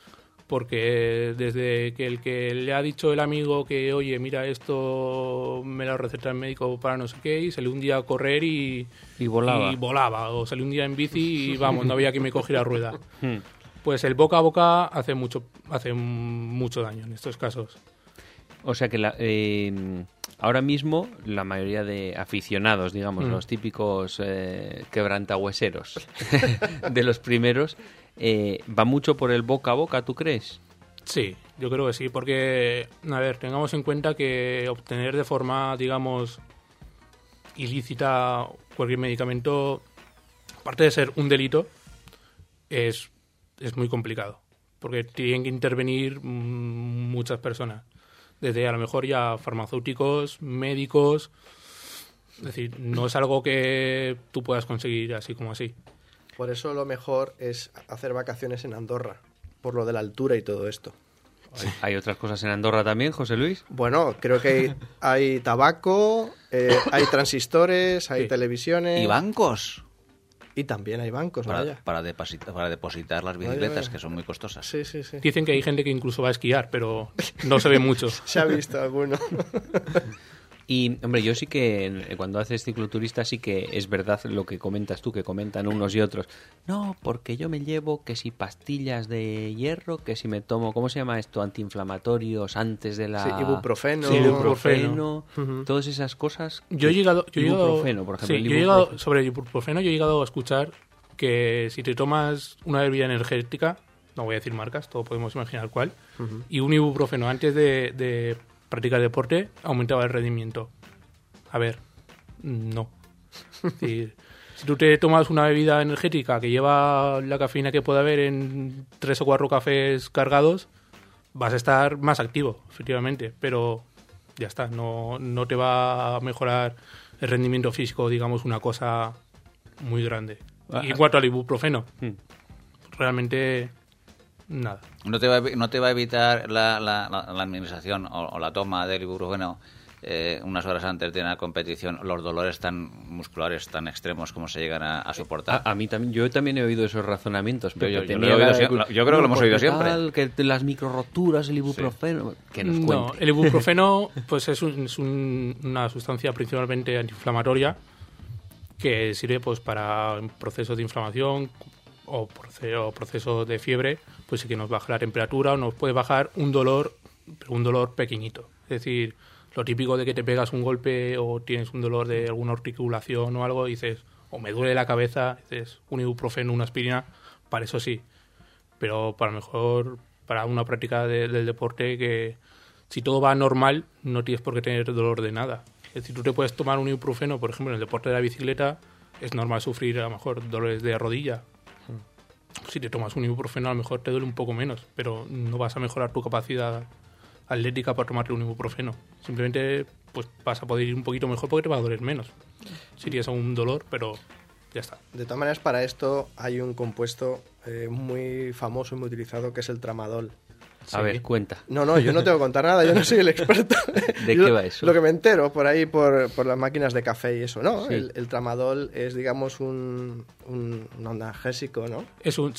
Porque desde que el que le ha dicho el amigo que, oye, mira, esto me lo receta el médico para no sé qué, y salió un día a correr y volaba, o salió un día en bici y vamos, no había quien me cogiera rueda. Pues el boca a boca hace mucho daño en estos casos. O sea que ahora mismo la mayoría de aficionados, digamos, los típicos quebrantahueseros de los primeros, va mucho por el boca a boca, ¿tú crees? Sí, yo creo que sí, porque, a ver, tengamos en cuenta que obtener de forma, digamos, ilícita cualquier medicamento, aparte de ser un delito, es muy complicado, porque tienen que intervenir muchas personas, desde a lo mejor ya farmacéuticos, médicos, es decir, no es algo que tú puedas conseguir así como así. Por eso lo mejor es hacer vacaciones en Andorra, por lo de la altura y todo esto. ¿Hay otras cosas en Andorra también, José Luis? Bueno, creo que hay tabaco, hay transistores, hay Sí. televisiones. ¿Y bancos? Y también hay bancos, vaya. Para depositar las bicicletas, vaya. que son muy costosas. Sí, sí, sí. Dicen que hay gente que incluso va a esquiar, pero no se ve mucho. Se ha visto alguno. Y, hombre, yo sí que cuando haces cicloturista sí que es verdad lo que comentas tú, que comentan unos y otros. No, porque yo me llevo que si pastillas de hierro, que si me tomo, ¿cómo se llama esto? Antiinflamatorios antes de la... Sí, ibuprofeno. Sí, Ibuprofeno, Ujú. todas esas cosas. Yo he llegado, Ibuprofeno, por ejemplo. sí, el yo he llegado, ibuprofeno. sobre el ibuprofeno, yo he llegado a escuchar que si te tomas una bebida energética, no voy a decir marcas, todos podemos imaginar cuál, y un ibuprofeno antes de practicar deporte, aumentaba el rendimiento. A ver, no. Es decir, si tú te tomas una bebida energética que lleva la cafeína que puede haber en 3 o 4 cafés cargados, vas a estar más activo, efectivamente, pero ya está, no te va a mejorar el rendimiento físico, digamos, una cosa muy grande. Y en cuanto al ibuprofeno, realmente nada. ¿No te va a evitar la administración o la toma del ibuprofeno unas horas antes de una competición los dolores tan musculares, tan extremos como se llegan a soportar? A mí también, yo también he oído esos razonamientos. Pero Yo lo he oído yo creo que lo hemos oído siempre. Que las microroturas, el ibuprofeno... Que nos cuente. No, el ibuprofeno pues es una sustancia principalmente antiinflamatoria que sirve pues para procesos de inflamación o procesos de fiebre, pues sí que nos baja la temperatura o nos puede bajar un dolor, pero un dolor pequeñito. Es decir, lo típico de que te pegas un golpe o tienes un dolor de alguna articulación o algo y dices, o me duele la cabeza, dices, un ibuprofeno, una aspirina, para eso sí. Pero para mejor, para una práctica del deporte que si todo va normal, no tienes por qué tener dolor de nada. Es decir, tú te puedes tomar un ibuprofeno, por ejemplo, en el deporte de la bicicleta, es normal sufrir a lo mejor dolores de rodilla. Si te tomas un ibuprofeno, a lo mejor te duele un poco menos, pero no vas a mejorar tu capacidad atlética para tomarte un ibuprofeno. Simplemente pues vas a poder ir un poquito mejor porque te va a doler menos. Si tienes algún dolor, pero ya está. De todas maneras, para esto hay un compuesto muy famoso y muy utilizado que es el tramadol. A ver, cuenta. No, yo no tengo que contar nada, yo no soy el experto. ¿De qué va eso? Lo que me entero por ahí, por las máquinas de café y eso, ¿no? Sí. El tramadol es, digamos, un analgésico, ¿no? Es un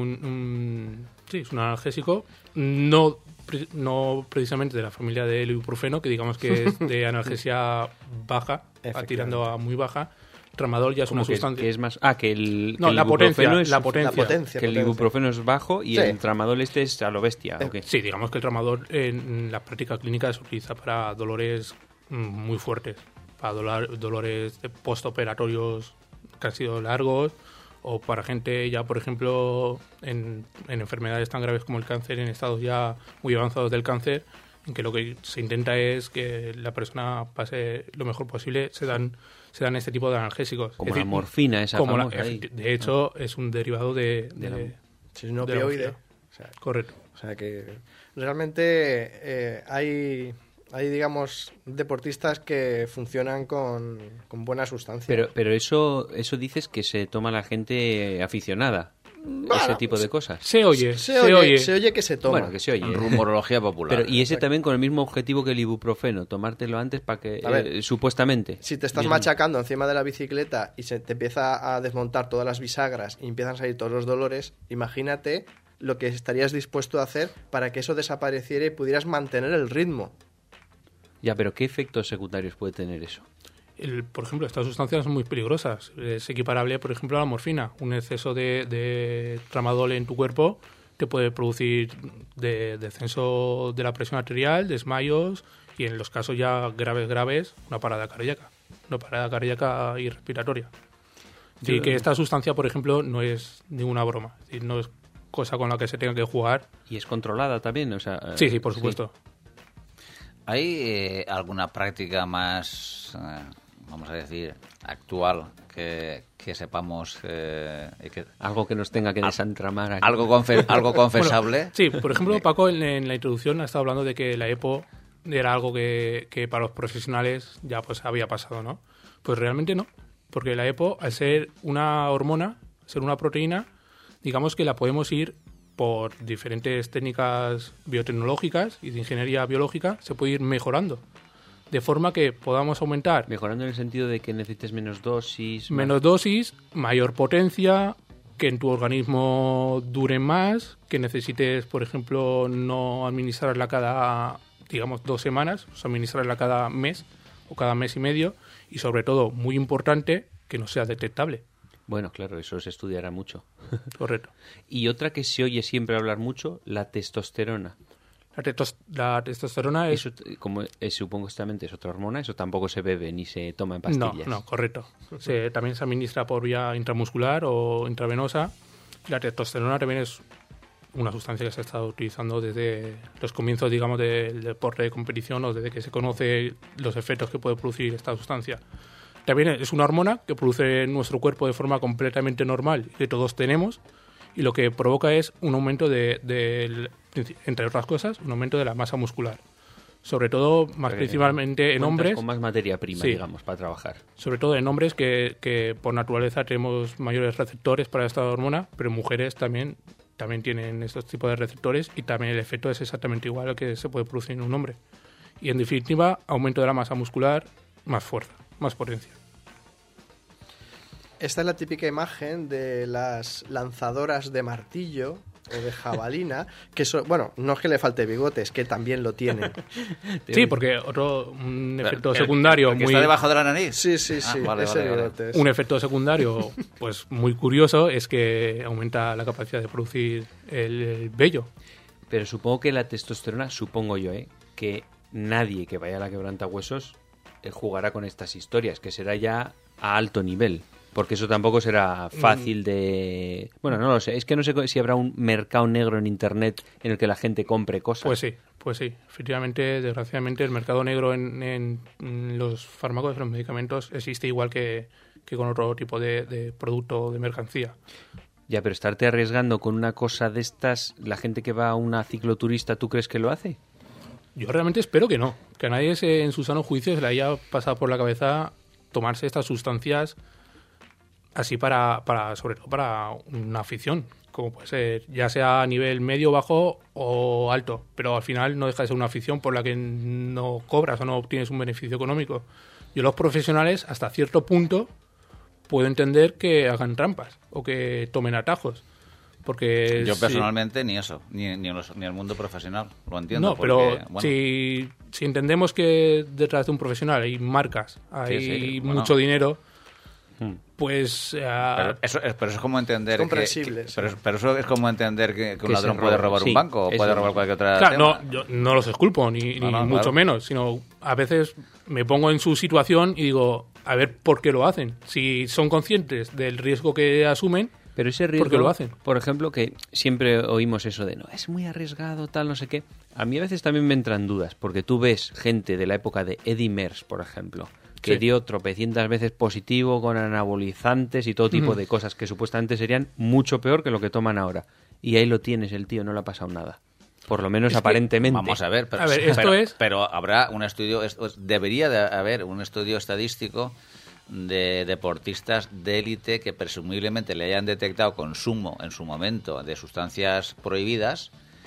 analgésico, no precisamente de la familia del ibuprofeno, que digamos que es de analgesia baja, tirando a muy baja. Tramadol ya es una sustancia. Que es más, que el la potencia. Que el ibuprofeno es bajo y el tramadol es a lo bestia. ¿O qué? Sí, digamos que el tramadol en la práctica clínica se utiliza para dolores muy fuertes, para dolores postoperatorios que han sido largos, o para gente ya, por ejemplo, en enfermedades tan graves como el cáncer, en estados ya muy avanzados del cáncer, en que lo que se intenta es que la persona pase lo mejor posible. Se dan este tipo de analgésicos. Como la morfina, esa famosa ahí. De hecho, es un derivado de es un opioide. O sea, correcto. O sea que realmente hay, digamos, deportistas que funcionan con buena sustancia. Pero eso dices que se toma la gente aficionada. Ese tipo de cosas. Se oye que se toma. Bueno, que se oye. Rumorología popular. Pero, y ese también con el mismo objetivo que el ibuprofeno, tomártelo antes para que, supuestamente... Si te estás machacando encima de la bicicleta y se te empieza a desmontar todas las bisagras y empiezan a salir todos los dolores, imagínate lo que estarías dispuesto a hacer para que eso desapareciera y pudieras mantener el ritmo. Ya, pero ¿qué efectos secundarios puede tener eso? Por ejemplo, estas sustancias son muy peligrosas. Es equiparable, por ejemplo, a la morfina. Un exceso de tramadol en tu cuerpo te puede producir descenso de la presión arterial, desmayos y, en los casos ya graves, una parada cardíaca y respiratoria. Así que esta sustancia, por ejemplo, no es ninguna broma. Es decir, no es cosa con la que se tenga que jugar. ¿Y es controlada también? O sea, sí, por supuesto. ¿Hay alguna práctica más, vamos a decir, actual que sepamos? Algo que nos tenga que desentramar aquí. Algo confesable. Bueno, sí, por ejemplo, Paco en la introducción ha estado hablando de que la EPO era algo que para los profesionales ya pues había pasado, ¿no? Pues realmente no, porque la EPO, al ser una hormona, ser una proteína, digamos que la podemos ir por diferentes técnicas biotecnológicas y de ingeniería biológica, se puede ir mejorando, de forma que podamos aumentar... Mejorando en el sentido de que necesites menos dosis... Menos dosis, mayor potencia, que en tu organismo dure más, que necesites, por ejemplo, no administrarla cada, digamos, 2 semanas, o sea, administrarla cada mes o cada mes y medio, y sobre todo, muy importante, que no sea detectable. Bueno, claro, eso se estudiará mucho. Correcto. Y otra que se oye siempre hablar mucho, la testosterona. La testosterona es... Eso, como supuestamente es otra hormona, eso tampoco se bebe ni se toma en pastillas. No, correcto. También se administra por vía intramuscular o intravenosa. La testosterona también es una sustancia que se ha estado utilizando desde los comienzos, digamos, del deporte de competición, o desde que se conoce los efectos que puede producir esta sustancia. También es una hormona que produce nuestro cuerpo de forma completamente normal y que todos tenemos, y lo que provoca es un aumento entre otras cosas, un aumento de la masa muscular. Sobre todo, principalmente en hombres... Con más materia prima, digamos, para trabajar. Sobre todo en hombres que por naturaleza tenemos mayores receptores para esta hormona, pero en mujeres también tienen estos tipos de receptores, y también el efecto es exactamente igual al que se puede producir en un hombre. Y en definitiva, aumento de la masa muscular, más fuerza, más potencia. Esta es la típica imagen de las lanzadoras de martillo o de jabalina, que bueno, no es que le falte bigote, es que también lo tienen. Sí, porque un efecto secundario ¿El que muy... está debajo de la nariz? Sí, Vale. bigote. Un efecto secundario pues muy curioso es que aumenta la capacidad de producir el vello. Pero supongo que la testosterona, que nadie que vaya a la quebrantahuesos jugará con estas historias, que será ya a alto nivel. Porque eso tampoco será fácil de... Bueno, no lo sé. Es que no sé si habrá un mercado negro en Internet en el que la gente compre cosas. Pues sí. Efectivamente, desgraciadamente, el mercado negro en los fármacos, en los medicamentos, existe igual que con otro tipo de producto o de mercancía. Ya, pero estarte arriesgando con una cosa de estas, la gente que va a una cicloturista, ¿tú crees que lo hace? Yo realmente espero que no. Que a nadie en su sano juicio se le haya pasado por la cabeza tomarse estas sustancias así sobre todo para una afición. como puede ser, ya sea a nivel medio, bajo o alto, pero al final no deja de ser una afición por la que no cobras o no obtienes un beneficio económico. Yo los profesionales, hasta cierto punto, puedo entender que hagan trampas o que tomen atajos. Porque yo personalmente ni eso, ni el mundo profesional, lo entiendo. No, pero si entendemos que detrás de un profesional hay marcas, hay mucho dinero, pues... Pero eso es como entender comprensible. Pero eso es como entender que un ladrón puede robar un banco o puede robar cualquier otra claro, tema. Yo no los exculpo, ni mucho menos, sino a veces me pongo en su situación y digo, a ver por qué lo hacen. Si son conscientes del riesgo que asumen, pero ese riesgo, ¿por qué lo hacen? Por ejemplo, que siempre oímos eso de, no, es muy arriesgado, tal, no sé qué. A mí a veces también me entran dudas, porque tú ves gente de la época de Eddy Merckx, por ejemplo, que dio tropecientas veces positivo con anabolizantes y todo tipo de cosas que supuestamente serían mucho peor que lo que toman ahora. Y ahí lo tienes, el tío, no le ha pasado nada. Por lo menos aparentemente. Vamos a ver, pero habrá un estudio, debería de haber un estudio estadístico de deportistas de élite que presumiblemente le hayan detectado consumo en su momento de sustancias prohibidas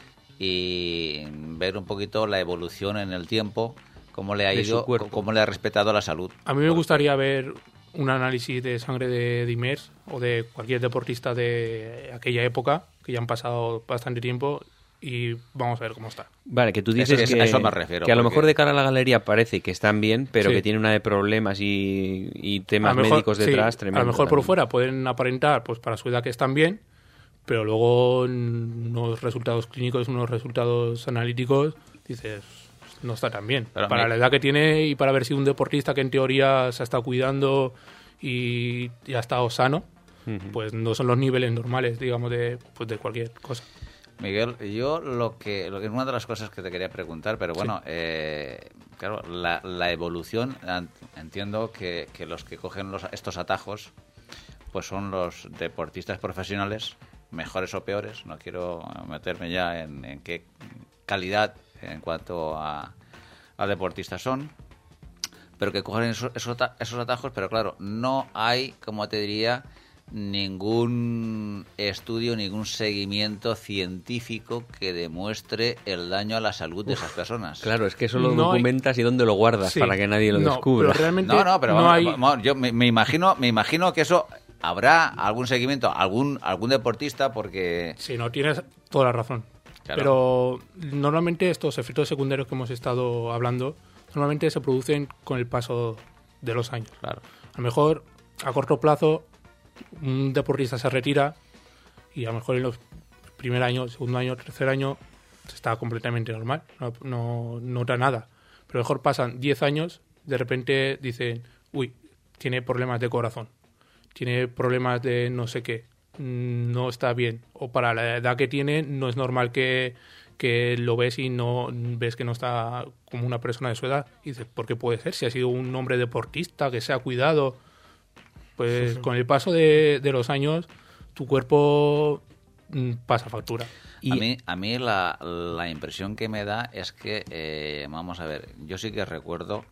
y ver un poquito la evolución en el tiempo, cómo le ha ido, cómo le ha respetado la salud. A mí me gustaría ver un análisis de sangre de Eddy Merckx o de cualquier deportista de aquella época, que ya han pasado bastante tiempo, y vamos a ver cómo está. Vale, que tú dices que, eso me refiero, que a lo mejor de cara a la galería parece que están bien, pero que tiene una de problemas y temas médicos detrás tremendo. A lo mejor por fuera pueden aparentar, pues para su edad, que están bien, pero luego unos resultados clínicos, unos resultados analíticos, dices, no está tan bien. Pero para la edad que tiene y para haber sido un deportista que en teoría se ha estado cuidando y ha estado sano, pues no son los niveles normales, digamos, de cualquier cosa. Miguel, yo lo que es una de las cosas que te quería preguntar, pero bueno, claro, la evolución, entiendo que los que cogen estos atajos, pues son los deportistas profesionales, mejores o peores. No quiero meterme ya en qué calidad en cuanto a deportistas son, pero que cogen esos atajos, pero claro, no hay, como te diría, ningún estudio, ningún seguimiento científico que demuestre el daño a la salud de esas personas. Claro, es que eso lo documentas y dónde lo guardas para que nadie lo descubra. Pero realmente yo me imagino que eso habrá algún seguimiento, algún deportista, porque... Sí, no, tienes toda la razón. Claro. Pero normalmente estos efectos secundarios que hemos estado hablando, normalmente se producen con el paso de los años. Claro. A lo mejor, a corto plazo, un deportista se retira y a lo mejor en los primer año, segundo año, tercer año está completamente normal, no nota nada. Pero a lo mejor pasan 10 años, de repente dicen, uy, tiene problemas de corazón, tiene problemas de no sé qué, no está bien, o para la edad que tiene no es normal que lo ves y no ves que no está como una persona de su edad. Y dices, ¿por qué puede ser? Si ha sido un hombre deportista que se ha cuidado, pues con el paso de los años tu cuerpo pasa factura. Y a mí la impresión que me da es que, vamos a ver, yo sí que recuerdo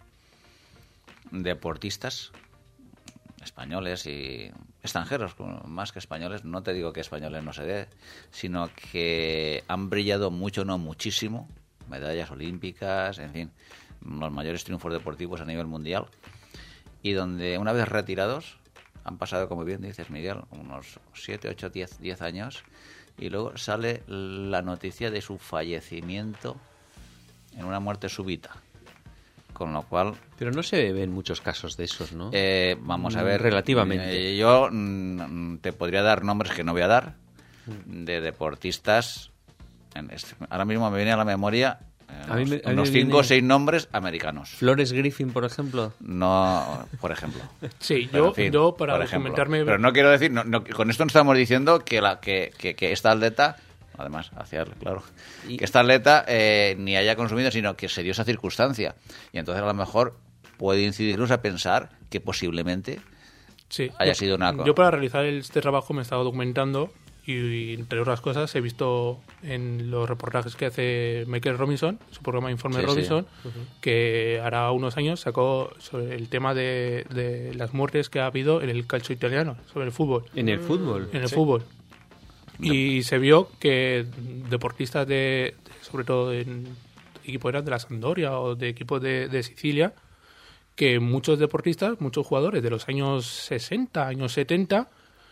deportistas españoles y extranjeros, más que españoles, no te digo que españoles no se dé, sino que han brillado mucho, no muchísimo, medallas olímpicas, en fin, los mayores triunfos deportivos a nivel mundial, y donde una vez retirados han pasado, como bien dices, Miguel, unos 7, 8, 10 años, y luego sale la noticia de su fallecimiento en una muerte súbita. Con lo cual... Pero no se ven muchos casos de esos, ¿no? Vamos a ver. Relativamente. Yo te podría dar nombres que no voy a dar, de deportistas. Ahora mismo me viene a la memoria unos 5 o 6 nombres americanos. ¿Flores Griffin, por ejemplo? No, por ejemplo. Sí, pero, yo para documentarme... Pero no quiero decir, con esto no estamos diciendo que esta atleta... Además, claro, que esta atleta ni haya consumido, sino que se dio esa circunstancia. Y entonces a lo mejor puede incidirnos a pensar que posiblemente haya sido una cosa. Yo para realizar este trabajo me he estado documentando y entre otras cosas he visto en los reportajes que hace Michael Robinson, su programa Informe Robinson, que hará unos años sacó sobre el tema de las muertes que ha habido en el calcio italiano, sobre el fútbol. ¿En el fútbol? En el fútbol. Y se vio que deportistas sobre todo en equipos de la Sampdoria o de equipos de Sicilia, que muchos deportistas, muchos jugadores de los años 60, años 70,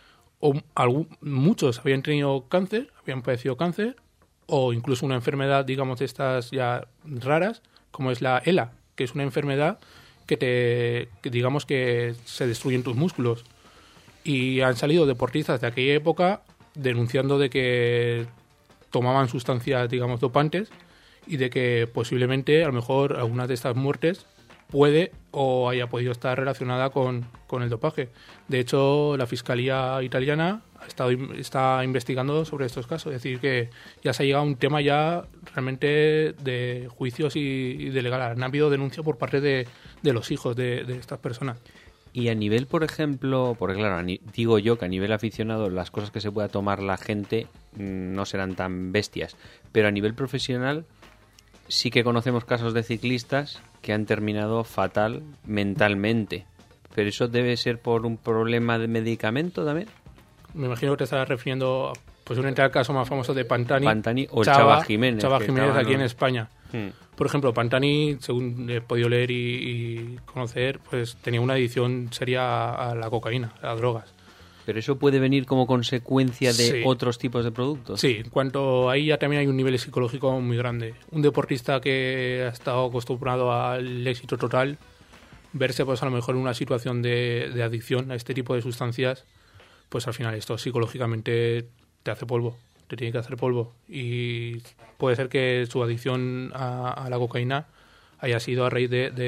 muchos habían tenido cáncer, habían padecido cáncer, o incluso una enfermedad, digamos, de estas ya raras, como es la ELA, que es una enfermedad que digamos que se destruyen tus músculos. Y han salido deportistas de aquella época denunciando de que tomaban sustancias, digamos, dopantes, y de que posiblemente, a lo mejor, algunas de estas muertes puede o haya podido estar relacionada con el dopaje. De hecho, la Fiscalía italiana está investigando sobre estos casos. Es decir, que ya se ha llegado a un tema ya realmente de juicios y de legal. Han habido denuncias por parte de los hijos de estas personas. Y a nivel, por ejemplo, porque claro, digo yo que a nivel aficionado las cosas que se pueda tomar la gente no serán tan bestias, pero a nivel profesional sí que conocemos casos de ciclistas que han terminado fatal mentalmente. ¿Pero eso debe ser por un problema de medicamento también? Me imagino que te estarás refiriendo posiblemente al caso más famoso de Pantani o Chava Jiménez. Chava Jiménez aquí en España. Por ejemplo, Pantani, según he podido leer y conocer, pues tenía una adicción seria a la cocaína, a drogas. ¿Pero eso puede venir como consecuencia de otros tipos de productos? Sí, en cuanto ahí ya también hay un nivel psicológico muy grande. Un deportista que ha estado acostumbrado al éxito total, verse pues a lo mejor en una situación de adicción a este tipo de sustancias, pues al final esto psicológicamente te hace polvo, te tiene que hacer polvo. Y puede ser que su adicción a la cocaína haya sido a raíz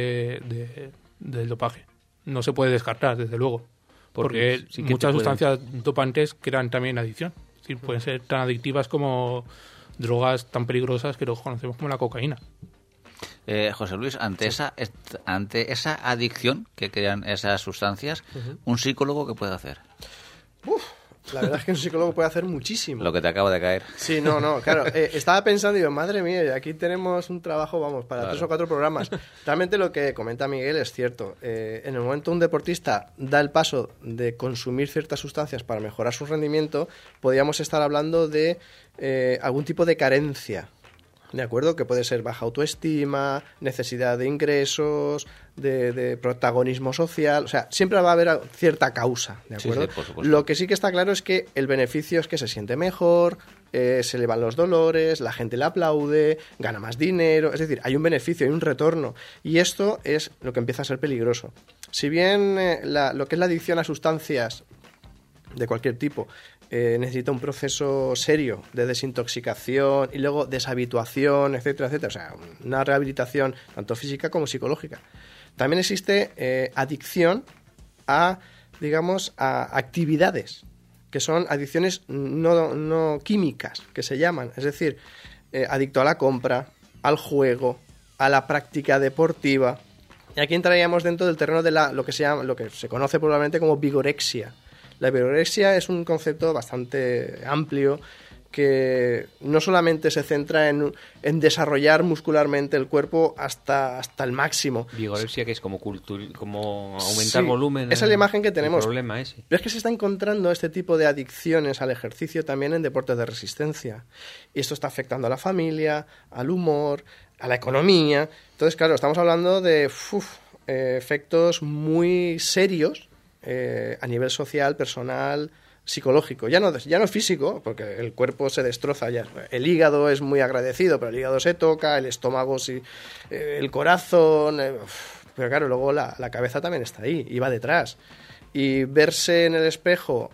del dopaje. No se puede descartar, desde luego. Porque sí muchas sustancias dopantes crean también adicción. Sí, pueden ser tan adictivas como drogas tan peligrosas que los conocemos como la cocaína. José Luis, ante esa adicción que crean esas sustancias, ¿un psicólogo qué puede hacer? La verdad es que un psicólogo puede hacer muchísimo. Lo que te acaba de caer. Sí, no, claro. Estaba pensando y digo, madre mía, aquí tenemos un trabajo, vamos, para 3 o 4 programas. Realmente lo que comenta Miguel es cierto. En el momento un deportista da el paso de consumir ciertas sustancias para mejorar su rendimiento, podríamos estar hablando de algún tipo de carencia. ¿De acuerdo? Que puede ser baja autoestima, necesidad de ingresos, de protagonismo social. O sea, siempre va a haber cierta causa, ¿de acuerdo? Sí, por supuesto. Lo que sí que está claro es que el beneficio es que se siente mejor, se le van los dolores, la gente le aplaude, gana más dinero. Es decir, hay un beneficio, hay un retorno. Y esto es lo que empieza a ser peligroso. Si bien lo que es la adicción a sustancias de cualquier tipo necesita un proceso serio de desintoxicación y luego deshabituación, etcétera, etcétera. O sea, una rehabilitación tanto física como psicológica. También existe adicción a, digamos, a actividades, que son adicciones no químicas, que se llaman. Es decir, adicto a la compra, al juego, a la práctica deportiva. Y aquí entraríamos dentro del terreno de lo que se conoce probablemente como vigorexia. La vigorexia es un concepto bastante amplio que no solamente se centra en desarrollar muscularmente el cuerpo hasta el máximo. Vigorexia, que es como aumentar volumen. Esa es la imagen que tenemos. El problema ese. Pero es que se está encontrando este tipo de adicciones al ejercicio también en deportes de resistencia. Y esto está afectando a la familia, al humor, a la economía. Entonces, claro, estamos hablando de efectos muy serios a nivel social, personal, psicológico. Ya no físico, porque el cuerpo se destroza ya. El hígado es muy agradecido, pero el hígado se toca, el estómago sí, el corazón. Pero claro, luego la cabeza también está ahí y va detrás. Y verse en el espejo,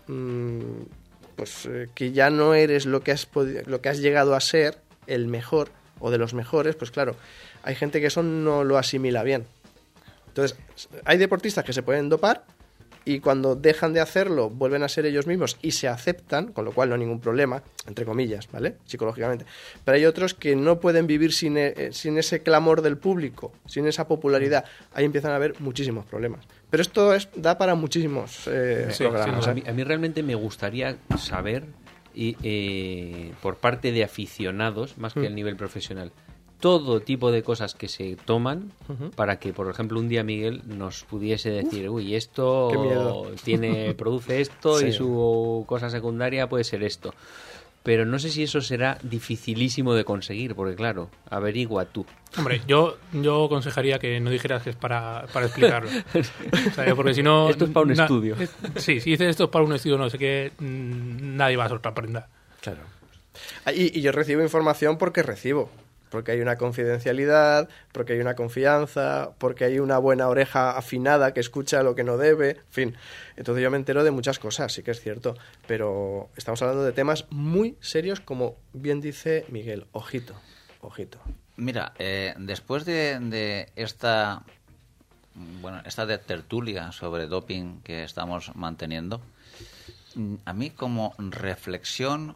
que ya no eres lo que has llegado a ser, el mejor o de los mejores, pues claro, hay gente que eso no lo asimila bien. Entonces, hay deportistas que se pueden dopar y cuando dejan de hacerlo vuelven a ser ellos mismos y se aceptan, con lo cual no hay ningún problema, entre comillas, ¿vale? Psicológicamente. Pero hay otros que no pueden vivir sin ese clamor del público, sin esa popularidad. Ahí empiezan a haber muchísimos problemas. Pero esto da para muchísimos programas. A mí realmente me gustaría saber, por parte de aficionados, más que a nivel profesional, todo tipo de cosas que se toman para que, por ejemplo, un día Miguel nos pudiese decir, uy, esto produce esto y su cosa secundaria puede ser esto. pero no sé si eso será dificilísimo de conseguir, porque claro, averigua tú. Hombre, yo aconsejaría que no dijeras que es para explicarlo. O sea, porque si no... Esto es para un estudio. Sí, si dices esto es para un estudio, no sé qué, nadie va a soltar prenda. Claro. Y yo recibo información porque hay una confidencialidad, porque hay una confianza, porque hay una buena oreja afinada que escucha lo que no debe, en fin. Entonces yo me entero de muchas cosas, sí que es cierto, pero estamos hablando de temas muy serios, como bien dice Miguel. Ojito. Mira, después de esta de tertulia sobre doping que estamos manteniendo, a mí como reflexión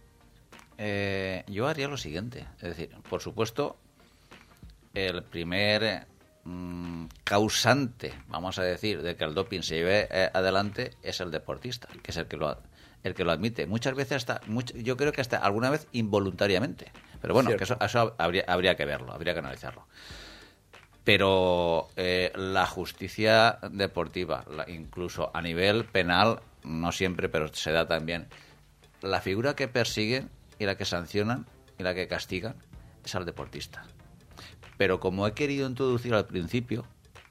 yo haría lo siguiente. Es decir, por supuesto, el primer causante, vamos a decir, de que el doping se lleve adelante es el deportista, que es el que lo admite. Muchas veces yo creo que hasta alguna vez involuntariamente. Pero bueno, que eso habría que verlo, habría que analizarlo. Pero la justicia deportiva, incluso a nivel penal, no siempre, pero se da también, la figura que persiguen y la que sancionan y la que castigan es al deportista. Pero como he querido introducir al principio,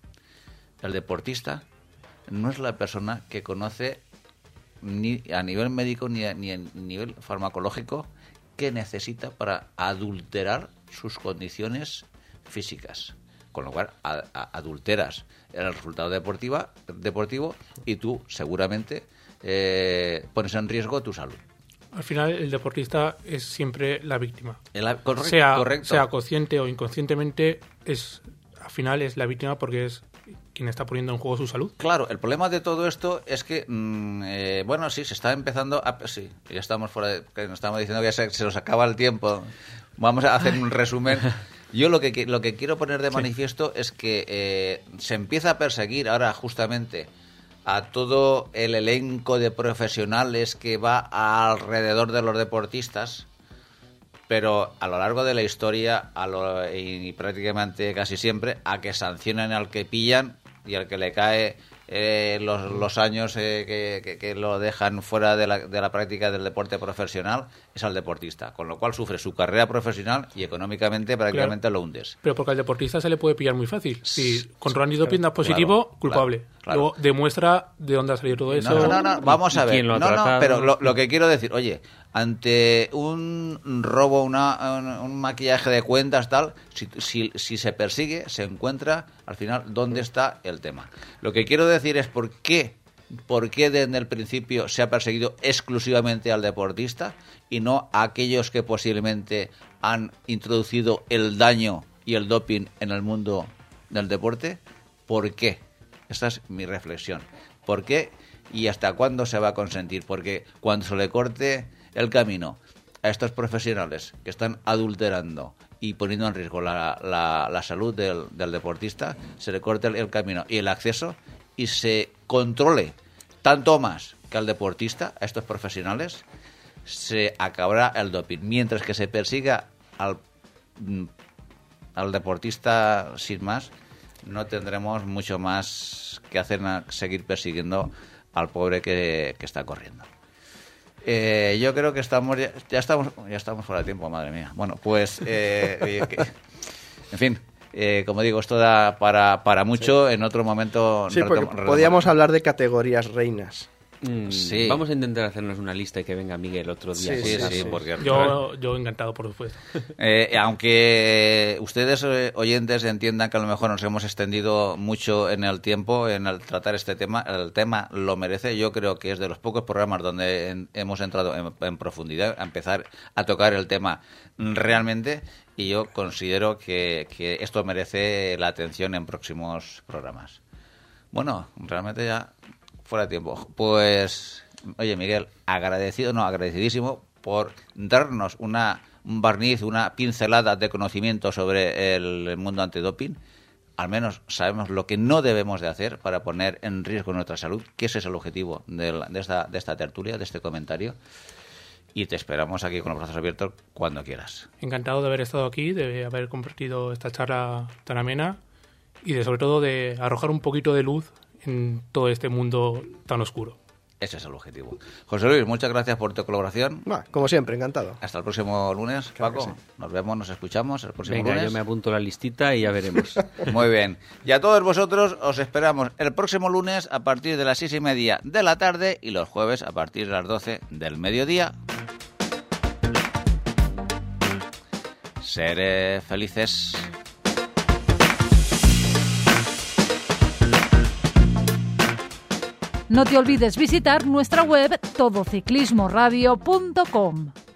el deportista no es la persona que conoce ni a nivel médico ni a nivel farmacológico qué necesita para adulterar sus condiciones físicas. Con lo cual adulteras el resultado deportivo y tú seguramente pones en riesgo tu salud. Al final, el deportista es siempre la víctima. Correcto. Sea consciente o inconscientemente, al final es la víctima porque es quien está poniendo en juego su salud. Claro, el problema de todo esto es que, sí, se está empezando sí, ya estamos nos estamos diciendo que se nos acaba el tiempo. Vamos a hacer un resumen. Yo lo que quiero poner de manifiesto es que se empieza a perseguir ahora justamente a todo el elenco de profesionales que va alrededor de los deportistas, pero a lo largo de la historia y prácticamente casi siempre a que sancionen al que pillan y al que le cae los años que lo dejan fuera de la práctica del deporte profesional es al deportista, con lo cual sufre su carrera profesional y económicamente prácticamente lo hundes. Pero porque al deportista se le puede pillar muy fácil. Si control antidoping da positivo, culpable. Claro. Luego demuestra de dónde ha salido todo eso. No, vamos a ver. ¿Quién lo ha tratado? Pero lo que quiero decir, oye, ante un robo, un maquillaje de cuentas, tal, si se persigue, se encuentra al final dónde está el tema. Lo que quiero decir es por qué desde el principio se ha perseguido exclusivamente al deportista y no a aquellos que posiblemente han introducido el daño y el doping en el mundo del deporte. ¿Por qué? Esa es mi reflexión. ¿Por qué y hasta cuándo se va a consentir? Porque cuando se le corte el camino a estos profesionales que están adulterando y poniendo en riesgo la salud del deportista, se le corte el camino y el acceso y se controle tanto más que al deportista, a estos profesionales, se acabará el doping. Mientras que se persiga al deportista sin más, no tendremos mucho más que hacer seguir persiguiendo al pobre que está corriendo. Yo creo que ya estamos fuera de tiempo, madre mía. Bueno, pues en fin, como digo, esto da para mucho. Sí. En otro momento sí, porque podíamos hablar de categorías reinas. Sí. Vamos a intentar hacernos una lista y que venga Miguel otro día. Sí, porque yo encantado, por supuesto. Aunque ustedes, oyentes, entiendan que a lo mejor nos hemos extendido mucho en el tiempo en el tratar este tema, el tema lo merece. Yo creo que es de los pocos programas donde hemos entrado en profundidad, a empezar a tocar el tema realmente, y yo considero que esto merece la atención en próximos programas. Bueno, realmente ya fuera de tiempo. Pues, oye, Miguel, agradecidísimo por darnos un barniz, una pincelada de conocimiento sobre el mundo antidoping. Al menos sabemos lo que no debemos de hacer para poner en riesgo nuestra salud, que ese es el objetivo de esta tertulia, de este comentario. Y te esperamos aquí con los brazos abiertos cuando quieras. Encantado de haber estado aquí, de haber compartido esta charla tan amena y sobre todo de arrojar un poquito de luz en todo este mundo tan oscuro. Ese es el objetivo. José Luis, muchas gracias por tu colaboración. Como siempre, encantado. Hasta el próximo lunes, claro, Paco. Sí. Nos vemos, nos escuchamos el próximo lunes. Yo me apunto la listita y ya veremos. Muy bien. Y a todos vosotros os esperamos el próximo lunes a partir de las 6:30 de la tarde y los jueves a partir de las 12 del mediodía. Seré felices. No te olvides visitar nuestra web todociclismoradio.com.